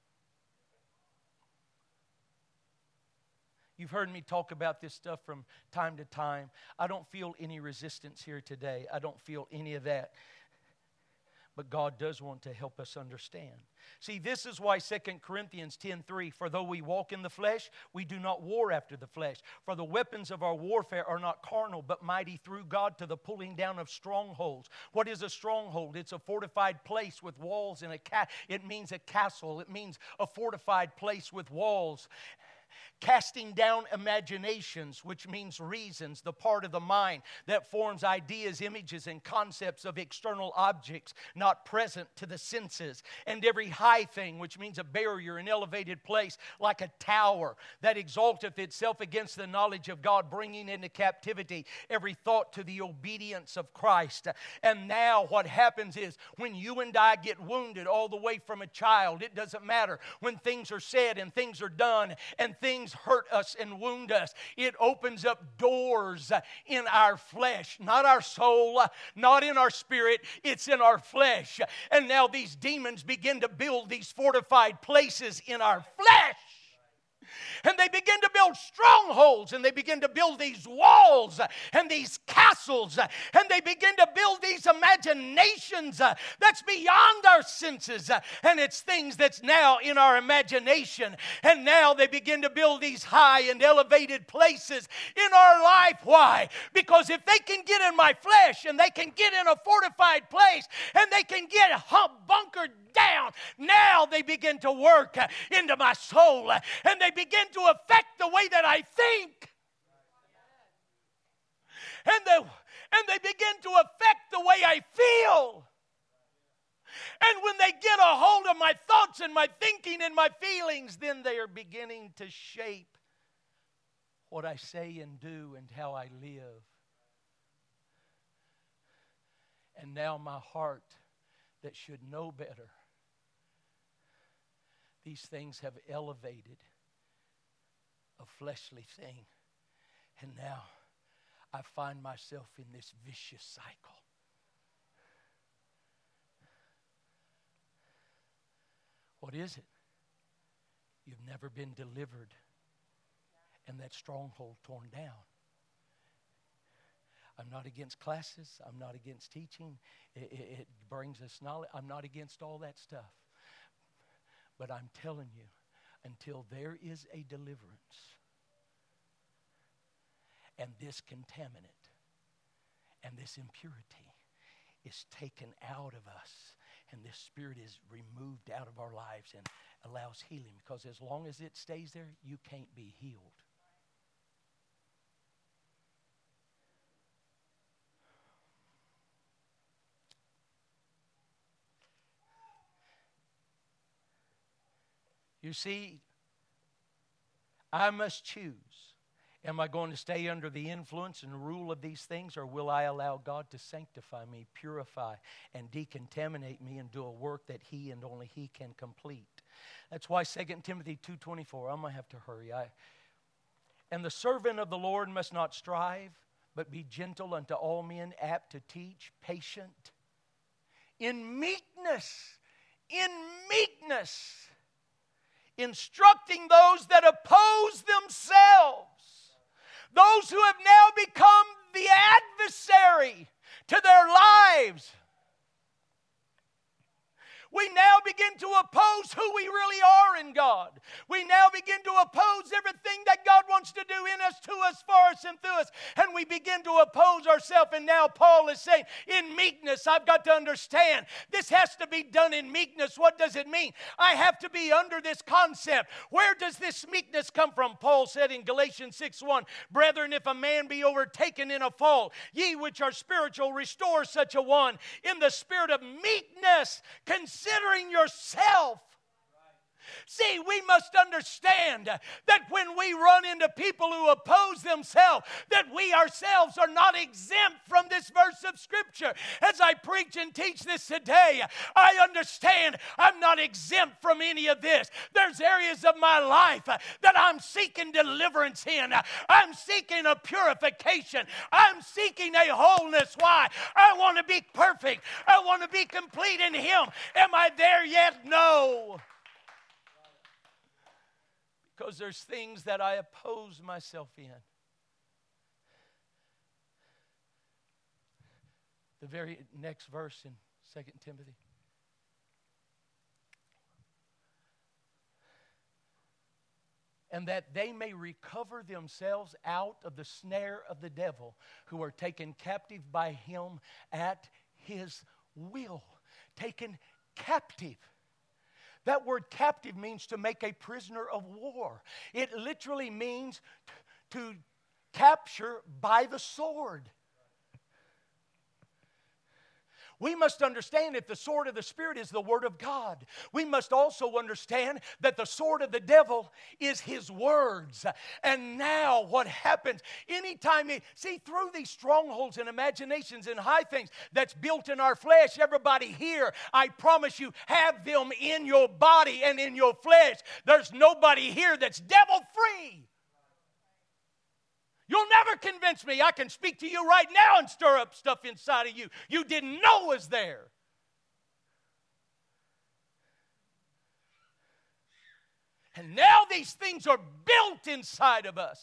You've heard me talk about this stuff from time to time. I don't feel any resistance here today. I don't feel any of that. But God does want to help us understand. See, this is why 2 Corinthians 10:3, for though we walk in the flesh, we do not war after the flesh. For the weapons of our warfare are not carnal, but mighty through God to the pulling down of strongholds. What is a stronghold? It's a fortified place with walls and it means a castle. It means a fortified place with walls. Casting down imaginations, which means reasons, the part of the mind that forms ideas, images, and concepts of external objects not present to the senses. And every high thing, which means a barrier, an elevated place, like a tower that exalteth itself against the knowledge of God, bringing into captivity every thought to the obedience of Christ. And now what happens is, when you and I get wounded all the way from a child, it doesn't matter. When things are said and things are done and things hurt us and wound us, it opens up doors in our flesh, not our soul, not in our spirit, it's in our flesh. And now these demons begin to build these fortified places in our flesh. And they begin to build strongholds, and they begin to build these walls and these castles, and they begin to build these imaginations that's beyond our senses, and it's things that's now in our imagination. And now they begin to build these high and elevated places in our life. Why? Because if they can get in my flesh, and they can get in a fortified place, and they can get bunkered down, now they begin to work into my soul, and they begin to affect the way that I think. And they begin to affect the way I feel. And when they get a hold of my thoughts and my thinking and my feelings, then they are beginning to shape what I say and do and how I live. And now my heart, that should know better, these things have elevated a fleshly thing. And now I find myself in this vicious cycle. What is it? You've never been delivered and that stronghold torn down. I'm not against classes. I'm not against teaching. It brings us knowledge. I'm not against all that stuff. But I'm telling you, until there is a deliverance and this contaminant and this impurity is taken out of us, and this spirit is removed out of our lives and allows healing, because as long as it stays there, you can't be healed. You see, I must choose. Am I going to stay under the influence and rule of these things, or will I allow God to sanctify me, purify, and decontaminate me and do a work that He and only He can complete? That's why 2 Timothy 2:24, I'm going to have to hurry. And the servant of the Lord must not strive, but be gentle unto all men, apt to teach, patient, in meekness, instructing those that oppose themselves, those who have now become the adversary to their lives. We now begin to oppose who we really are in God. We now begin to oppose everything that God wants to do in us, to us, for us, and through us. And we begin to oppose ourselves. And now Paul is saying, in meekness, I've got to understand, this has to be done in meekness. What does it mean? I have to be under this concept. Where does this meekness come from? Paul said in Galatians 6:1, brethren, if a man be overtaken in a fault, ye which are spiritual, restore such a one in the spirit of meekness, considering yourself. See, we must understand that when we run into people who oppose themselves, that we ourselves are not exempt from this verse of Scripture. As I preach and teach this today, I understand I'm not exempt from any of this. There's areas of my life that I'm seeking deliverance in. I'm seeking a purification. I'm seeking a wholeness. Why? I want to be perfect. I want to be complete in Him. Am I there yet? No. Because there's things that I oppose myself in. The very next verse in 2 Timothy. And that they may recover themselves out of the snare of the devil, who are taken captive by him at his will. Taken captive. That word captive means to make a prisoner of war. It literally means to capture by the sword. We must understand that the sword of the Spirit is the Word of God. We must also understand that the sword of the devil is his words. And now what happens, anytime, through these strongholds and imaginations and high things that's built in our flesh, everybody here, I promise you, have them in your body and in your flesh. There's nobody here that's devil-free. You'll never convince me. I can speak to you right now and stir up stuff inside of you you didn't know was there. And now these things are built inside of us.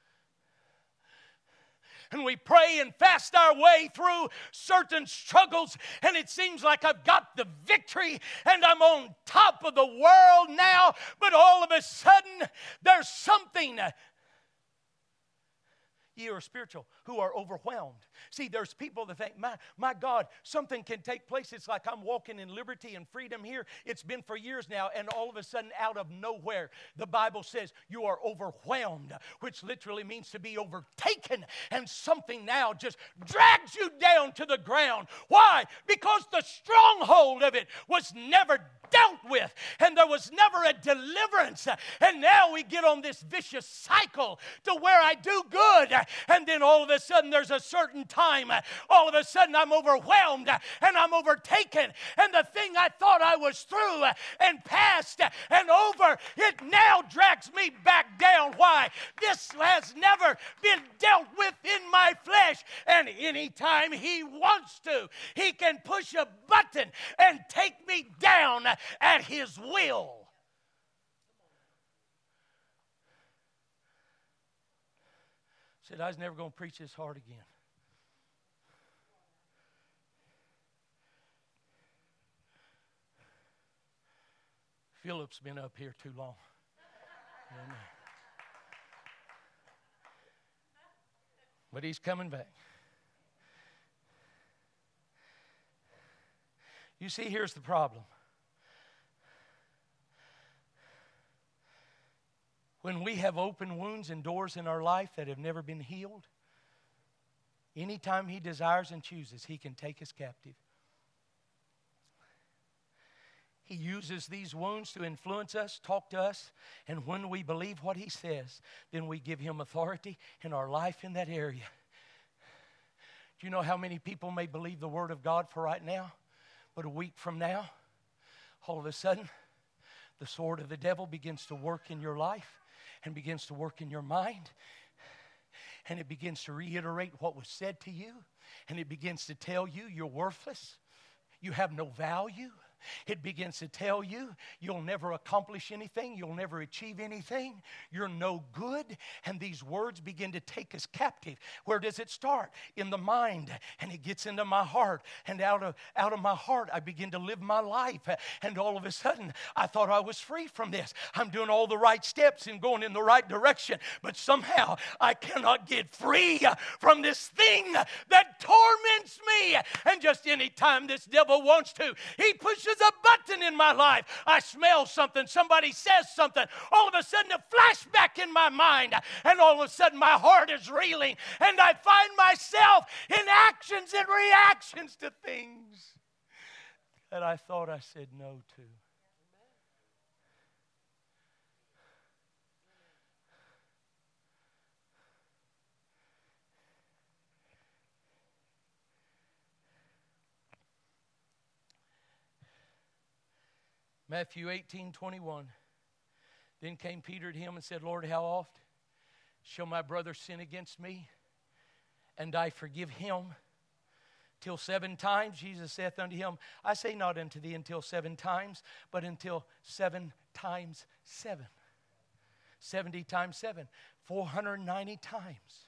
And we pray and fast our way through certain struggles, and it seems like I've got the victory and I'm on top of the world now, but all of a sudden there's something. Ye are spiritual, who are overwhelmed. See, there's people that think, my God, something can take place. It's like I'm walking in liberty and freedom here. It's been for years now, and all of a sudden, out of nowhere, the Bible says you are overwhelmed, which literally means to be overtaken, and something now just drags you down to the ground. Why? Because the stronghold of it was never dealt with, and there was never a deliverance, and now we get on this vicious cycle to where I do good, and then all of a sudden there's a certain time, all of a sudden I'm overwhelmed and I'm overtaken, and the thing I thought I was through and past and over, it now drags me back down. Why? This has never been dealt with in my flesh, and anytime he wants to, he can push a button and take me down at his will. Said I was never going to preach this hard again. Philip's been up here too long. But he's coming back. You see, here's the problem. When we have open wounds and doors in our life that have never been healed, anytime he desires and chooses, he can take us captive. He uses these wounds to influence us, talk to us, and when we believe what he says, then we give him authority in our life in that area. Do you know how many people may believe the word of God for right now, but a week from now, all of a sudden, the sword of the devil begins to work in your life and begins to work in your mind, and it begins to reiterate what was said to you, and it begins to tell you you're worthless, you have no value. It begins to tell you you'll never accomplish anything, you'll never achieve anything, you're no good, and these words begin to take us captive. Where does it start? In the mind, and it gets into my heart, and out of my heart I begin to live my life, and all of a sudden I thought I was free from this. I'm doing all the right steps and going in the right direction, but somehow I cannot get free from this thing that torments me, and just any time this devil wants to, he pushes a button in my life. I smell something, somebody says something, all of a sudden a flashback in my mind, and all of a sudden my heart is reeling, and I find myself in actions and reactions to things that I thought I said no to. Matthew 18:21. Then came Peter to him and said, Lord, how oft shall my brother sin against me, and I forgive him? Till 7 times? Jesus saith unto him, I say not unto thee until 7 times, but until 7 times 7. 70 times 7. 490 times.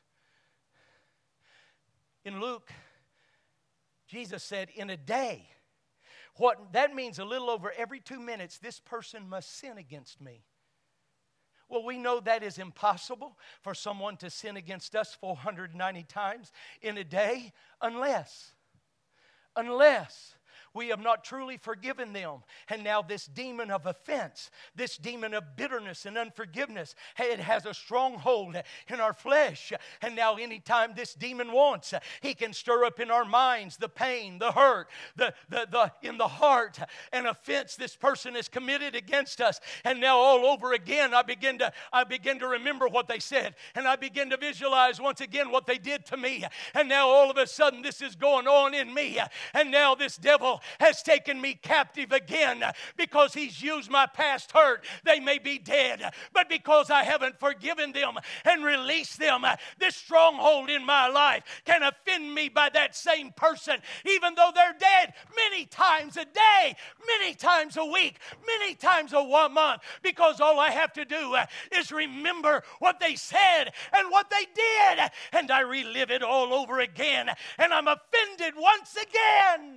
In Luke, Jesus said, in a day, what that means, a little over every 2 minutes, this person must sin against me. Well, we know that is impossible for someone to sin against us 490 times in a day unless We have not truly forgiven them. And now this demon of offense, this demon of bitterness and unforgiveness, it has a stronghold in our flesh. And now anytime this demon wants, he can stir up in our minds the pain, the hurt, in the heart, an offense this person has committed against us. And now all over again, I begin to remember what they said. And I begin to visualize once again what they did to me. And now all of a sudden this is going on in me. And now this devil has taken me captive again because he's used my past hurt. They may be dead, but because I haven't forgiven them and released them, this stronghold in my life can offend me by that same person, even though they're dead many times a day, many times a week, many times a month, because all I have to do is remember what they said and what they did, and I relive it all over again, and I'm offended once again.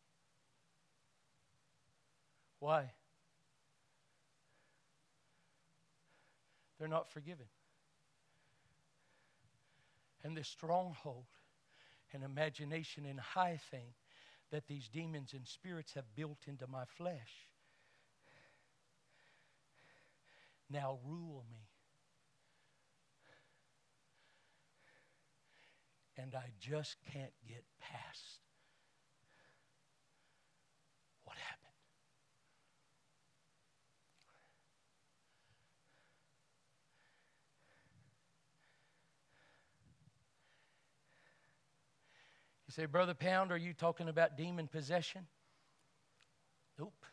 Why? They're not forgiven. And this stronghold and imagination and high thing that these demons and spirits have built into my flesh now rule me. And I just can't get past what happened. You say, Brother Pound, are you talking about demon possession? Nope.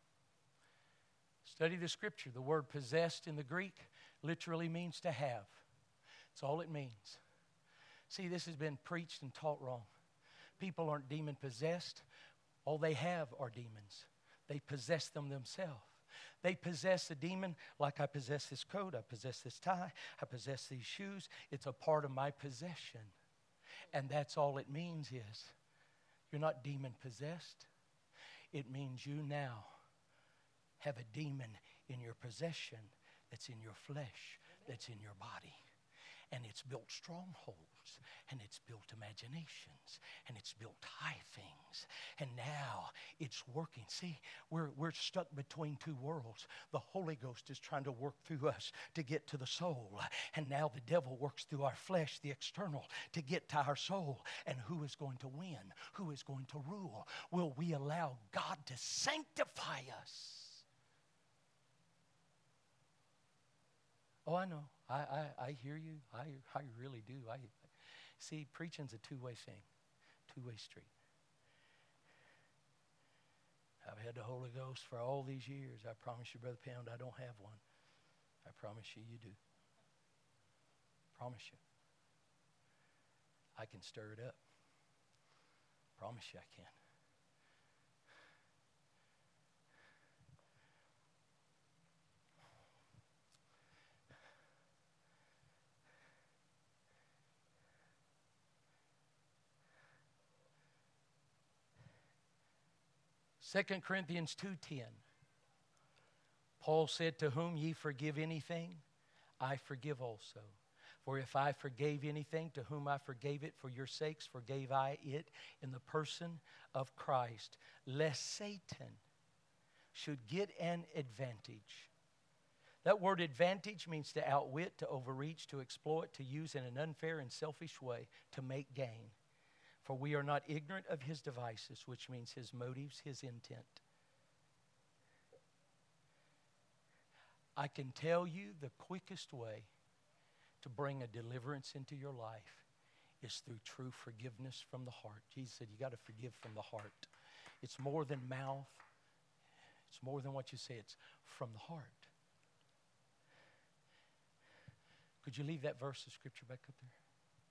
Study the scripture. The word possessed in the Greek literally means to have. That's all it means. See, this has been preached and taught wrong. People aren't demon possessed. All they have are demons. They possess them themselves. They possess a demon like I possess this coat, I possess this tie, I possess these shoes. It's a part of my possession. And that's all it means is you're not demon possessed. It means you now have a demon in your possession that's in your flesh, that's in your body. And it's built strongholds, and it's built imaginations, and it's built high things. And now it's working. See, we're stuck between two worlds. The Holy Ghost is trying to work through us to get to the soul. And now the devil works through our flesh, the external, to get to our soul. And who is going to win? Who is going to rule? Will we allow God to sanctify us? Oh, I know. I hear you. I really do. See, preaching's a two-way thing, two-way street. I've had the Holy Ghost for all these years. I promise you, Brother Pound, I don't have one. I promise you, you do. Promise you. I can stir it up. Promise you I can. 2 Corinthians 2:10. Paul said, to whom ye forgive anything, I forgive also. For if I forgave anything, to whom I forgave it for your sakes, forgave I it in the person of Christ, lest Satan should get an advantage. That word advantage means to outwit, to overreach, to exploit, to use in an unfair and selfish way, to make gain. For we are not ignorant of his devices, which means his motives, his intent. I can tell you the quickest way to bring a deliverance into your life is through true forgiveness from the heart. Jesus said you got to forgive from the heart. It's more than mouth. It's more than what you say. It's from the heart. Could you leave that verse of scripture back up there?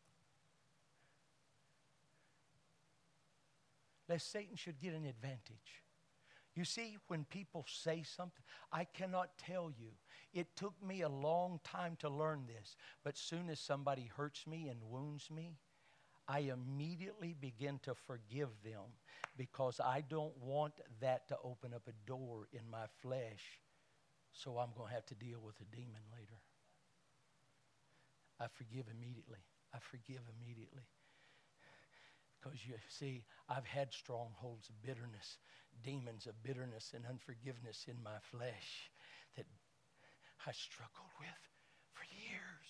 Lest Satan should get an advantage. You see, when people say something, I cannot tell you. It took me a long time to learn this. But soon as somebody hurts me and wounds me, I immediately begin to forgive them because I don't want that to open up a door in my flesh, so I'm going to have to deal with a demon later. I forgive immediately. I forgive immediately. Because you see, I've had strongholds of bitterness, demons of bitterness and unforgiveness in my flesh that I struggled with for years.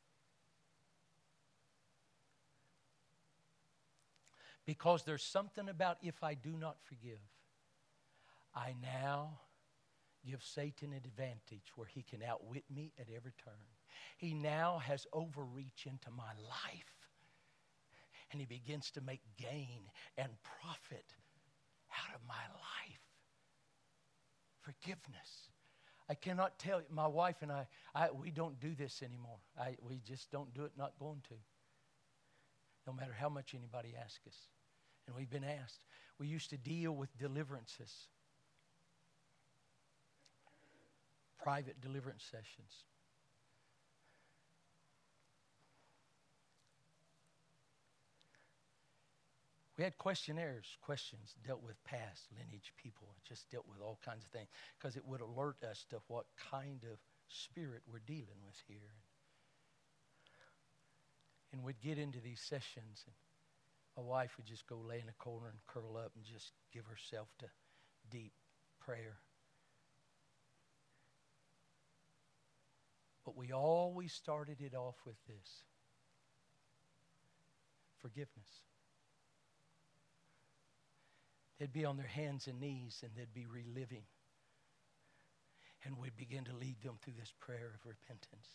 Because there's something about if I do not forgive, I now give Satan an advantage where he can outwit me at every turn. He now has overreach into my life. And he begins to make gain and profit out of my life. Forgiveness. I cannot tell you, my wife and I we don't do this anymore. We just don't do it, not going to. No matter how much anybody asks us. And we've been asked. We used to deal with deliverances. Private deliverance sessions. We had questionnaires, questions dealt with past lineage people, just dealt with all kinds of things, because it would alert us to what kind of spirit we're dealing with here. And we'd get into these sessions, and my wife would just go lay in a corner and curl up and just give herself to deep prayer. But we always started it off with this: forgiveness. They'd be on their hands and knees and they'd be reliving. And we'd begin to lead them through this prayer of repentance.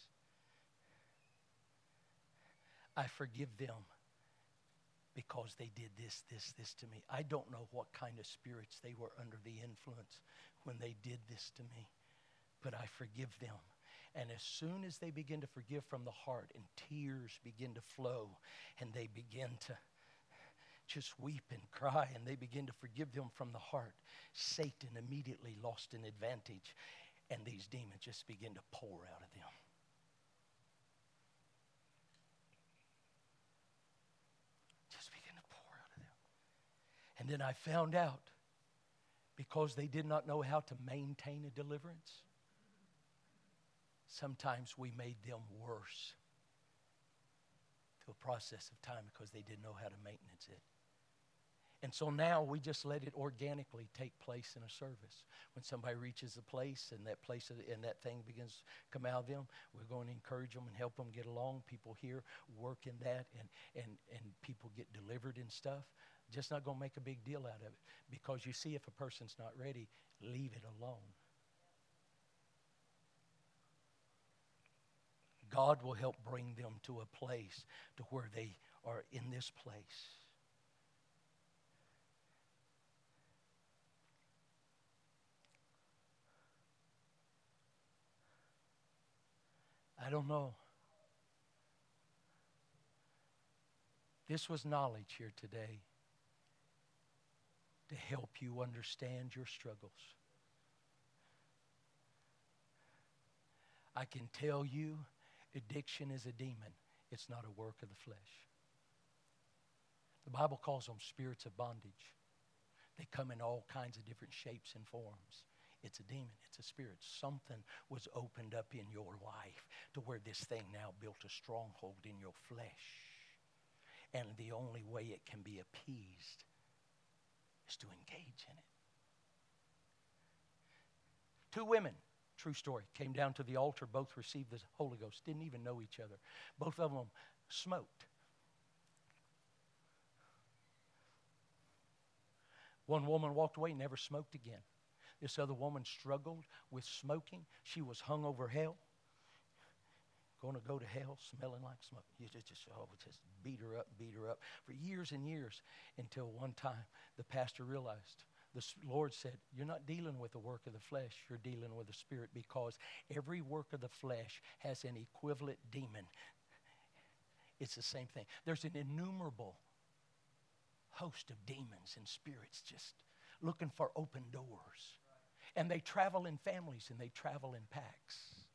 I forgive them because they did this to me. I don't know what kind of spirits they were under the influence when they did this to me, but I forgive them. And as soon as they begin to forgive from the heart and tears begin to flow and they begin to just weep and cry and they begin to forgive them from the heart, Satan immediately lost an advantage and these demons just begin to pour out of them. Just begin to pour out of them. And then I found out, because they did not know how to maintain a deliverance, sometimes we made them worse through a process of time because they didn't know how to maintenance it. And so now we just let it organically take place in a service. When somebody reaches a place and that place and that thing begins to come out of them, we're going to encourage them and help them get along. People here work in that and people get delivered and stuff. Just not going to make a big deal out of it. Because you see, if a person's not ready, leave it alone. God will help bring them to a place to where they are in this place. I don't know. This was knowledge here today to help you understand your struggles. I can tell you, addiction is a demon. It's not a work of the flesh. The Bible calls them spirits of bondage. They come in all kinds of different shapes and forms. It's a demon. It's a spirit. Something was opened up in your life to where this thing now built a stronghold in your flesh. And the only way it can be appeased is to engage in it. 2 women, true story, came down to the altar. Both received the Holy Ghost. Didn't even know each other. Both of them smoked. One woman walked away, never smoked again. This other woman struggled with smoking. She was hung over hell. Going to go to hell smelling like smoke. You just beat her up for years and years, until one time the pastor realized, the Lord said, you're not dealing with the work of the flesh, you're dealing with the spirit, because every work of the flesh has an equivalent demon. It's the same thing. There's an innumerable host of demons and spirits just looking for open doors. And they travel in families and they travel in packs.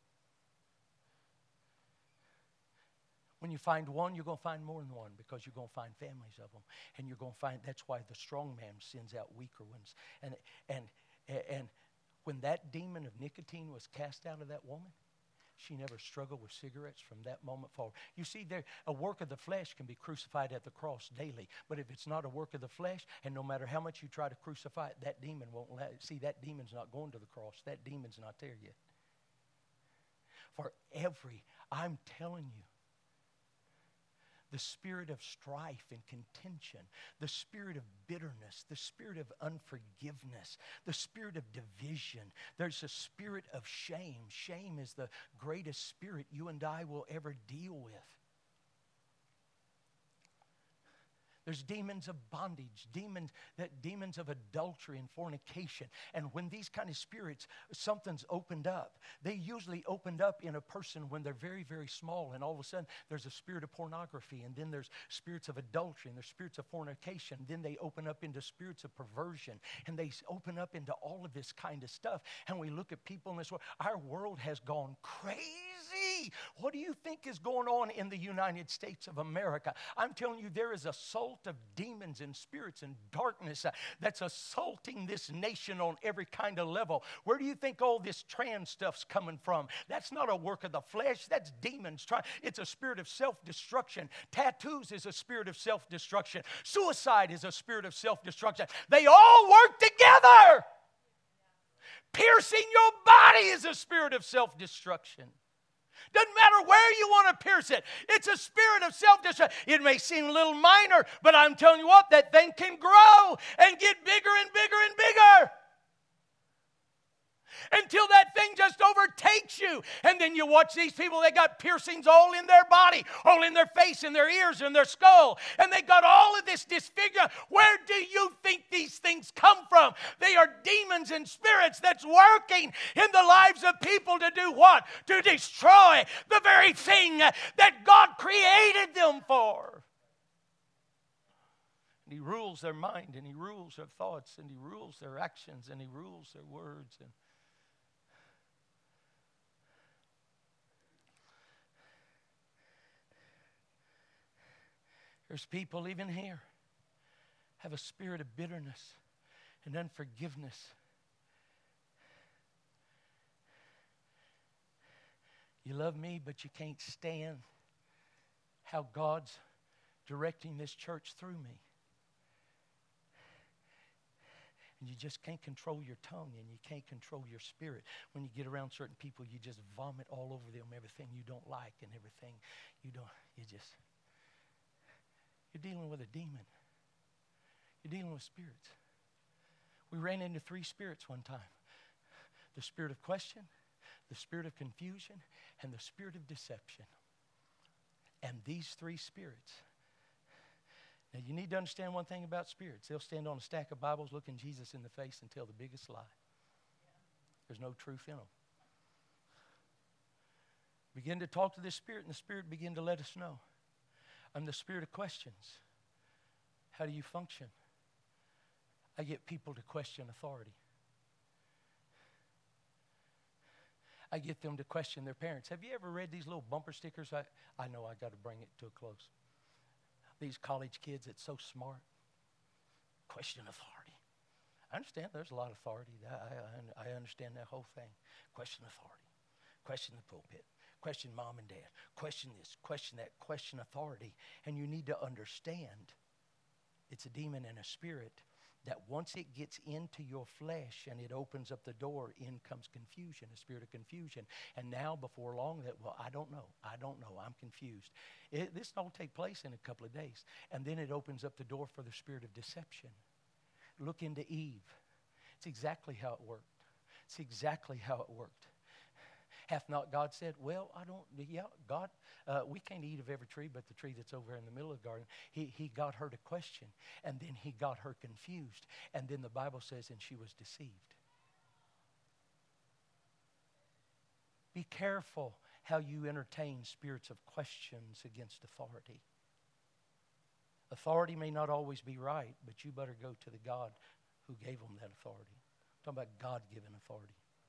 When you find one, you're going to find more than one, because you're going to find families of them. And you're going to find, that's why the strong man sends out weaker ones. And when that demon of nicotine was cast out of that woman, She never struggled with cigarettes from that moment forward. You see, a work of the flesh can be crucified at the cross daily. But if it's not a work of the flesh, and no matter how much you try to crucify it, that demon won't let it. See, that demon's not going to the cross. That demon's not there yet. I'm telling you, the spirit of strife and contention, the spirit of bitterness, the spirit of unforgiveness, the spirit of division. There's a spirit of shame. Shame is the greatest spirit you and I will ever deal with. There's demons of bondage, demons of adultery and fornication. And when these kind of spirits, something's opened up. They usually opened up in a person when they're very, very small. And all of a sudden, there's a spirit of pornography. And then there's spirits of adultery. And there's spirits of fornication. Then they open up into spirits of perversion. And they open up into all of this kind of stuff. And we look at people in this world. Our world has gone crazy. What do you think is going on in the United States of America? I'm telling you, there is a soul of demons and spirits and darkness that's assaulting this nation on every kind of level. Where do you think all this trans stuff's coming from? That's not a work of the flesh. That's demons trying. It's a spirit of self-destruction. Tattoos is a spirit of self-destruction. Suicide is a spirit of self-destruction. They all work together. Piercing your body is a spirit of self-destruction. Doesn't matter where you want to pierce it. It's a spirit of self-destruction. It may seem a little minor, but I'm telling you what, that thing can grow and get bigger and bigger and bigger. Until that thing just overtakes you. And then you watch these people, they got piercings all in their body, all in their face, in their ears, in their skull. And they got all of this disfigurement. Where do you think these things come from? They are demons and spirits that's working in the lives of people to do what? To destroy the very thing that God created them for. And He rules their mind, and He rules their thoughts, and He rules their actions, and He rules their words. And there's people even here have a spirit of bitterness and unforgiveness. You love me, but you can't stand how God's directing this church through me. And you just can't control your tongue, and you can't control your spirit. When you get around certain people, you just vomit all over them everything you don't like and everything you're dealing with a demon. You're dealing with spirits. We ran into 3 spirits one time. The spirit of question, the spirit of confusion, and the spirit of deception. And these 3 spirits. Now you need to understand one thing about spirits. They'll stand on a stack of Bibles looking Jesus in the face and tell the biggest lie. There's no truth in them. Begin to talk to this spirit, and the spirit begin to let us know. I'm the spirit of questions. How do you function? I get people to question authority. I get them to question their parents. Have you ever read these little bumper stickers? I know I got to bring it to a close. These college kids that's so smart. Question authority. I understand there's a lot of authority. I understand that whole thing. Question authority. Question the pulpit. Question mom and dad. Question this, question that, question authority. And you need to understand it's a demon and a spirit that once it gets into your flesh and it opens up the door, in comes confusion, a spirit of confusion. And now before long I don't know, I'm confused. This don't take place in a couple of days. And then it opens up the door for the spirit of deception. Look into Eve. It's exactly how it worked. It's exactly how it worked. Hath not God said, God, we can't eat of every tree but the tree that's over in the middle of the garden. He got her to question, and then He got her confused. And then the Bible says, and she was deceived. Be careful how you entertain spirits of questions against authority. Authority may not always be right, but you better go to the God who gave them that authority. I'm talking about God-given authority.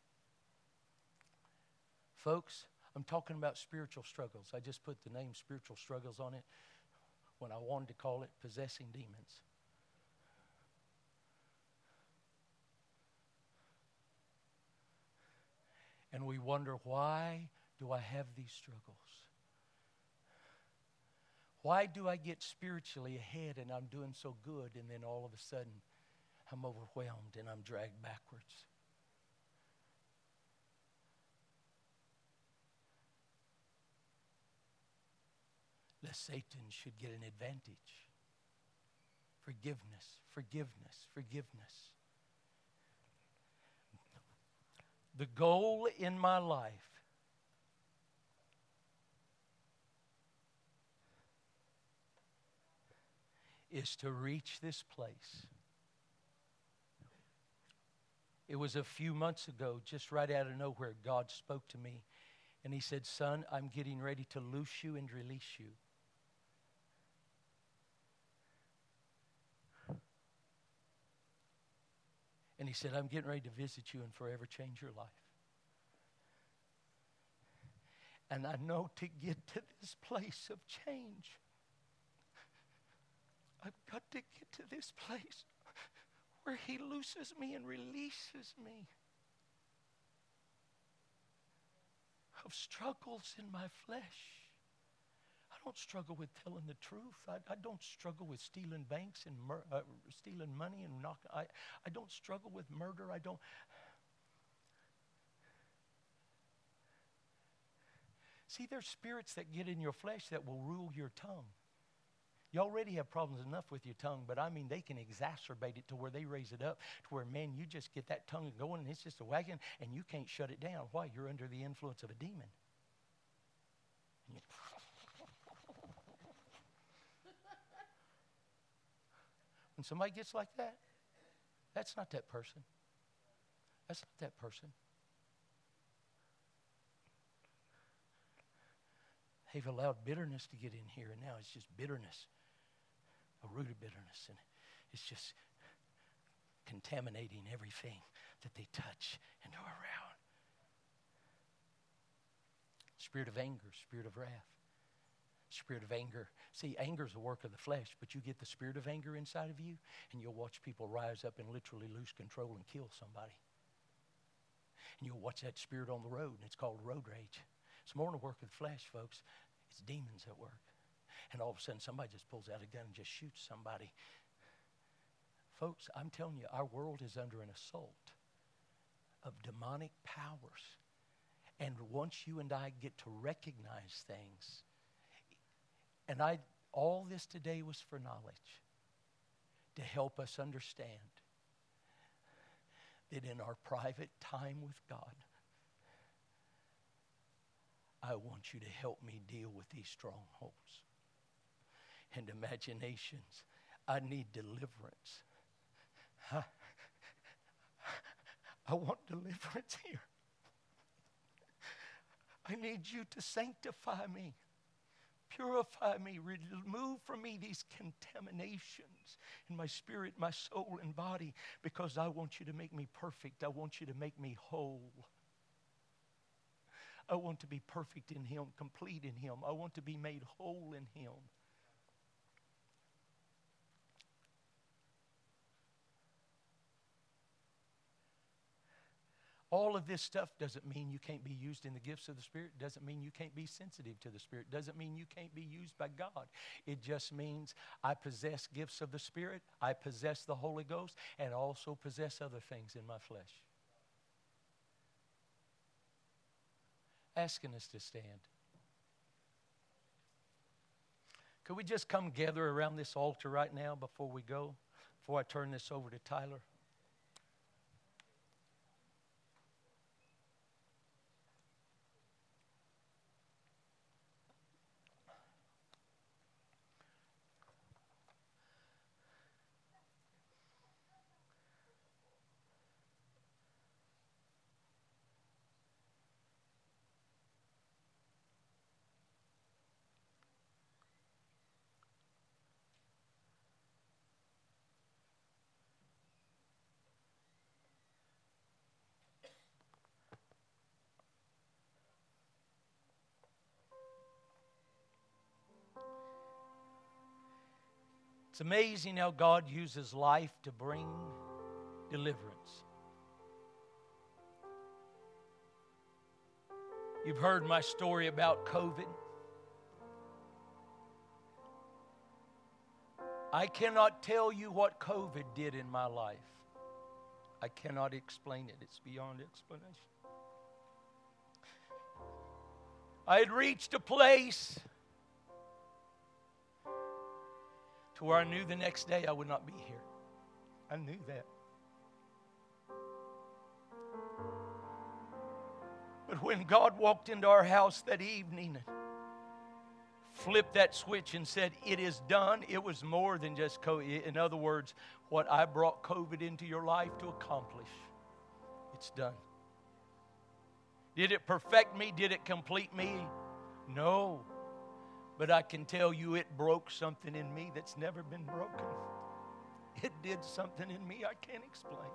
Folks, I'm talking about spiritual struggles. I just put the name spiritual struggles on it when I wanted to call it possessing demons. And we wonder, why do I have these struggles? Why do I get spiritually ahead and I'm doing so good, and then all of a sudden I'm overwhelmed and I'm dragged backwards? Lest Satan should get an advantage. Forgiveness, forgiveness, forgiveness. The goal in my life is to reach this place. It was a few months ago, just right out of nowhere, God spoke to me and He said, "Son, I'm getting ready to loose you and release you." And He said, "I'm getting ready to visit you and forever change your life." And I know to get to this place of change, I've got to get to this place where He looses me and releases me of struggles in my flesh. I don't struggle with telling the truth. I don't struggle with stealing banks and stealing money and I don't struggle with murder. I don't. See, there's spirits that get in your flesh that will rule your tongue. You already have problems enough with your tongue, but I mean, they can exacerbate it to where they raise it up to where, man, you just get that tongue going and it's just a wagon and you can't shut it down. Why? You're under the influence of a demon. When somebody gets like that, that's not that person. That's not that person. They've allowed bitterness to get in here, and now it's just bitterness, a root of bitterness, and it's just contaminating everything that they touch and are around. Spirit of anger, spirit of wrath, spirit of anger. See, anger is a work of the flesh, but you get the spirit of anger inside of you, and you'll watch people rise up and literally lose control and kill somebody. And you'll watch that spirit on the road, and it's called road rage. It's more than a work of the flesh, folks. It's demons at work. And all of a sudden, somebody just pulls out a gun and just shoots somebody. Folks, I'm telling you, our world is under an assault of demonic powers. And once you and I get to recognize things, and all this today was for knowledge, to help us understand that in our private time with God, I want you to help me deal with these strongholds and imaginations. I need deliverance. I want deliverance here. I need you to sanctify me, purify me, remove from me these contaminations in my spirit, my soul, and body, because I want you to make me perfect. I want you to make me whole. I want to be perfect in Him, complete in Him. I want to be made whole in Him. All of this stuff doesn't mean you can't be used in the gifts of the Spirit. Doesn't mean you can't be sensitive to the Spirit. Doesn't mean you can't be used by God. It just means I possess gifts of the Spirit. I possess the Holy Ghost and also possess other things in my flesh. Asking us to stand. Could we just come gather around this altar right now before we go? Before I turn this over to Tyler? It's amazing how God uses life to bring deliverance. You've heard my story about COVID. I cannot tell you what COVID did in my life. I cannot explain it. It's beyond explanation. I had reached a place to where I knew the next day I would not be here. I knew that. But when God walked into our house that evening, flipped that switch and said, "It is done," it was more than just COVID. In other words, what I brought COVID into your life to accomplish, it's done. Did it perfect me? Did it complete me? No. But I can tell you it broke something in me that's never been broken. It did something in me I can't explain.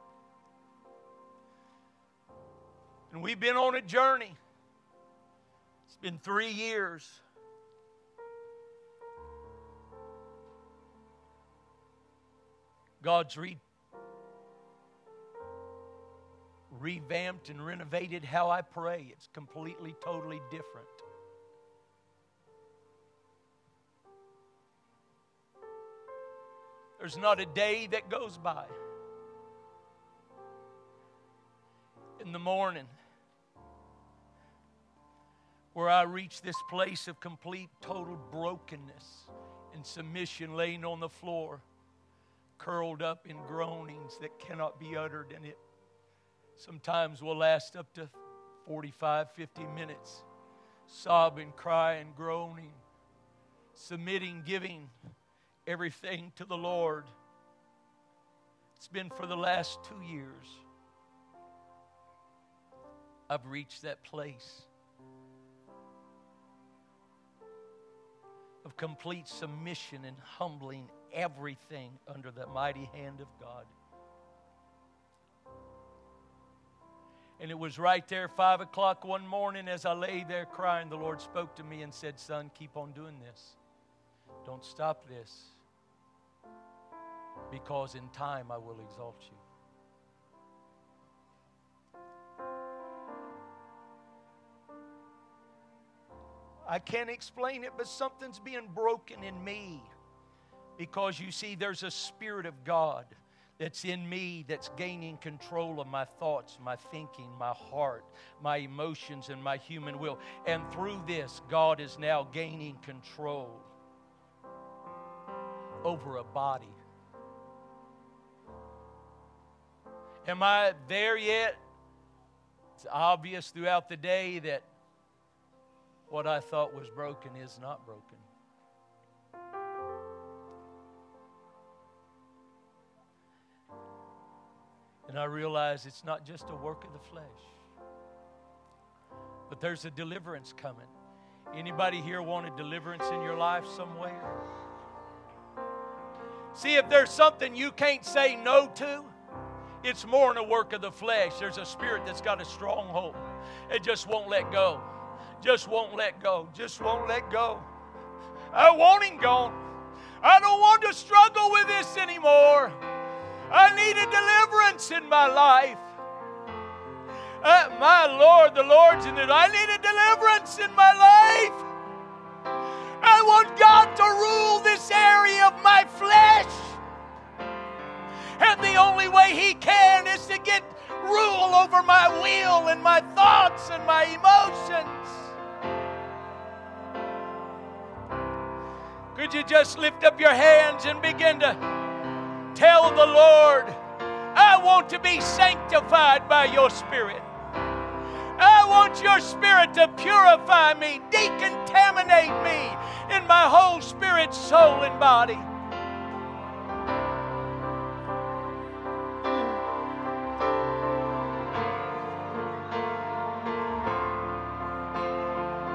And we've been on a journey. It's been 3 years. God's revamped and renovated how I pray. It's completely, totally different. There's not a day that goes by in the morning where I reach this place of complete, total brokenness and submission, laying on the floor, curled up in groanings that cannot be uttered, and it sometimes will last up to 45, 50 minutes, sobbing, crying, groaning, submitting, giving everything to the Lord. It's been for the last 2 years. I've reached that place of complete submission and humbling everything under the mighty hand of God. And it was right there, 5 o'clock one morning, as I lay there crying, the Lord spoke to me and said, "Son, keep on doing this. Don't stop this, because in time I will exalt you." I can't explain it, but something's being broken in me. Because you see, there's a Spirit of God that's in me that's gaining control of my thoughts, my thinking, my heart, my emotions, and my human will. And through this, God is now gaining control over a body. Am I there yet? It's obvious throughout the day that what I thought was broken is not broken. And I realize it's not just a work of the flesh, but there's a deliverance coming. Anybody here want a deliverance in your life somewhere? See, if there's something you can't say no to, it's more than a work of the flesh. There's a spirit that's got a stronghold. It just won't let go. Just won't let go. Just won't let go. I want him gone. I don't want to struggle with this anymore. I need a deliverance in my life. My Lord, the Lord's in it. I need a deliverance in my life. I want God to rule this area of my flesh. And the only way He can is to get rule over my will and my thoughts and my emotions. Could you just lift up your hands and begin to tell the Lord, I want to be sanctified by your Spirit. I want your Spirit to purify me, decontaminate me in my whole spirit, soul, and body.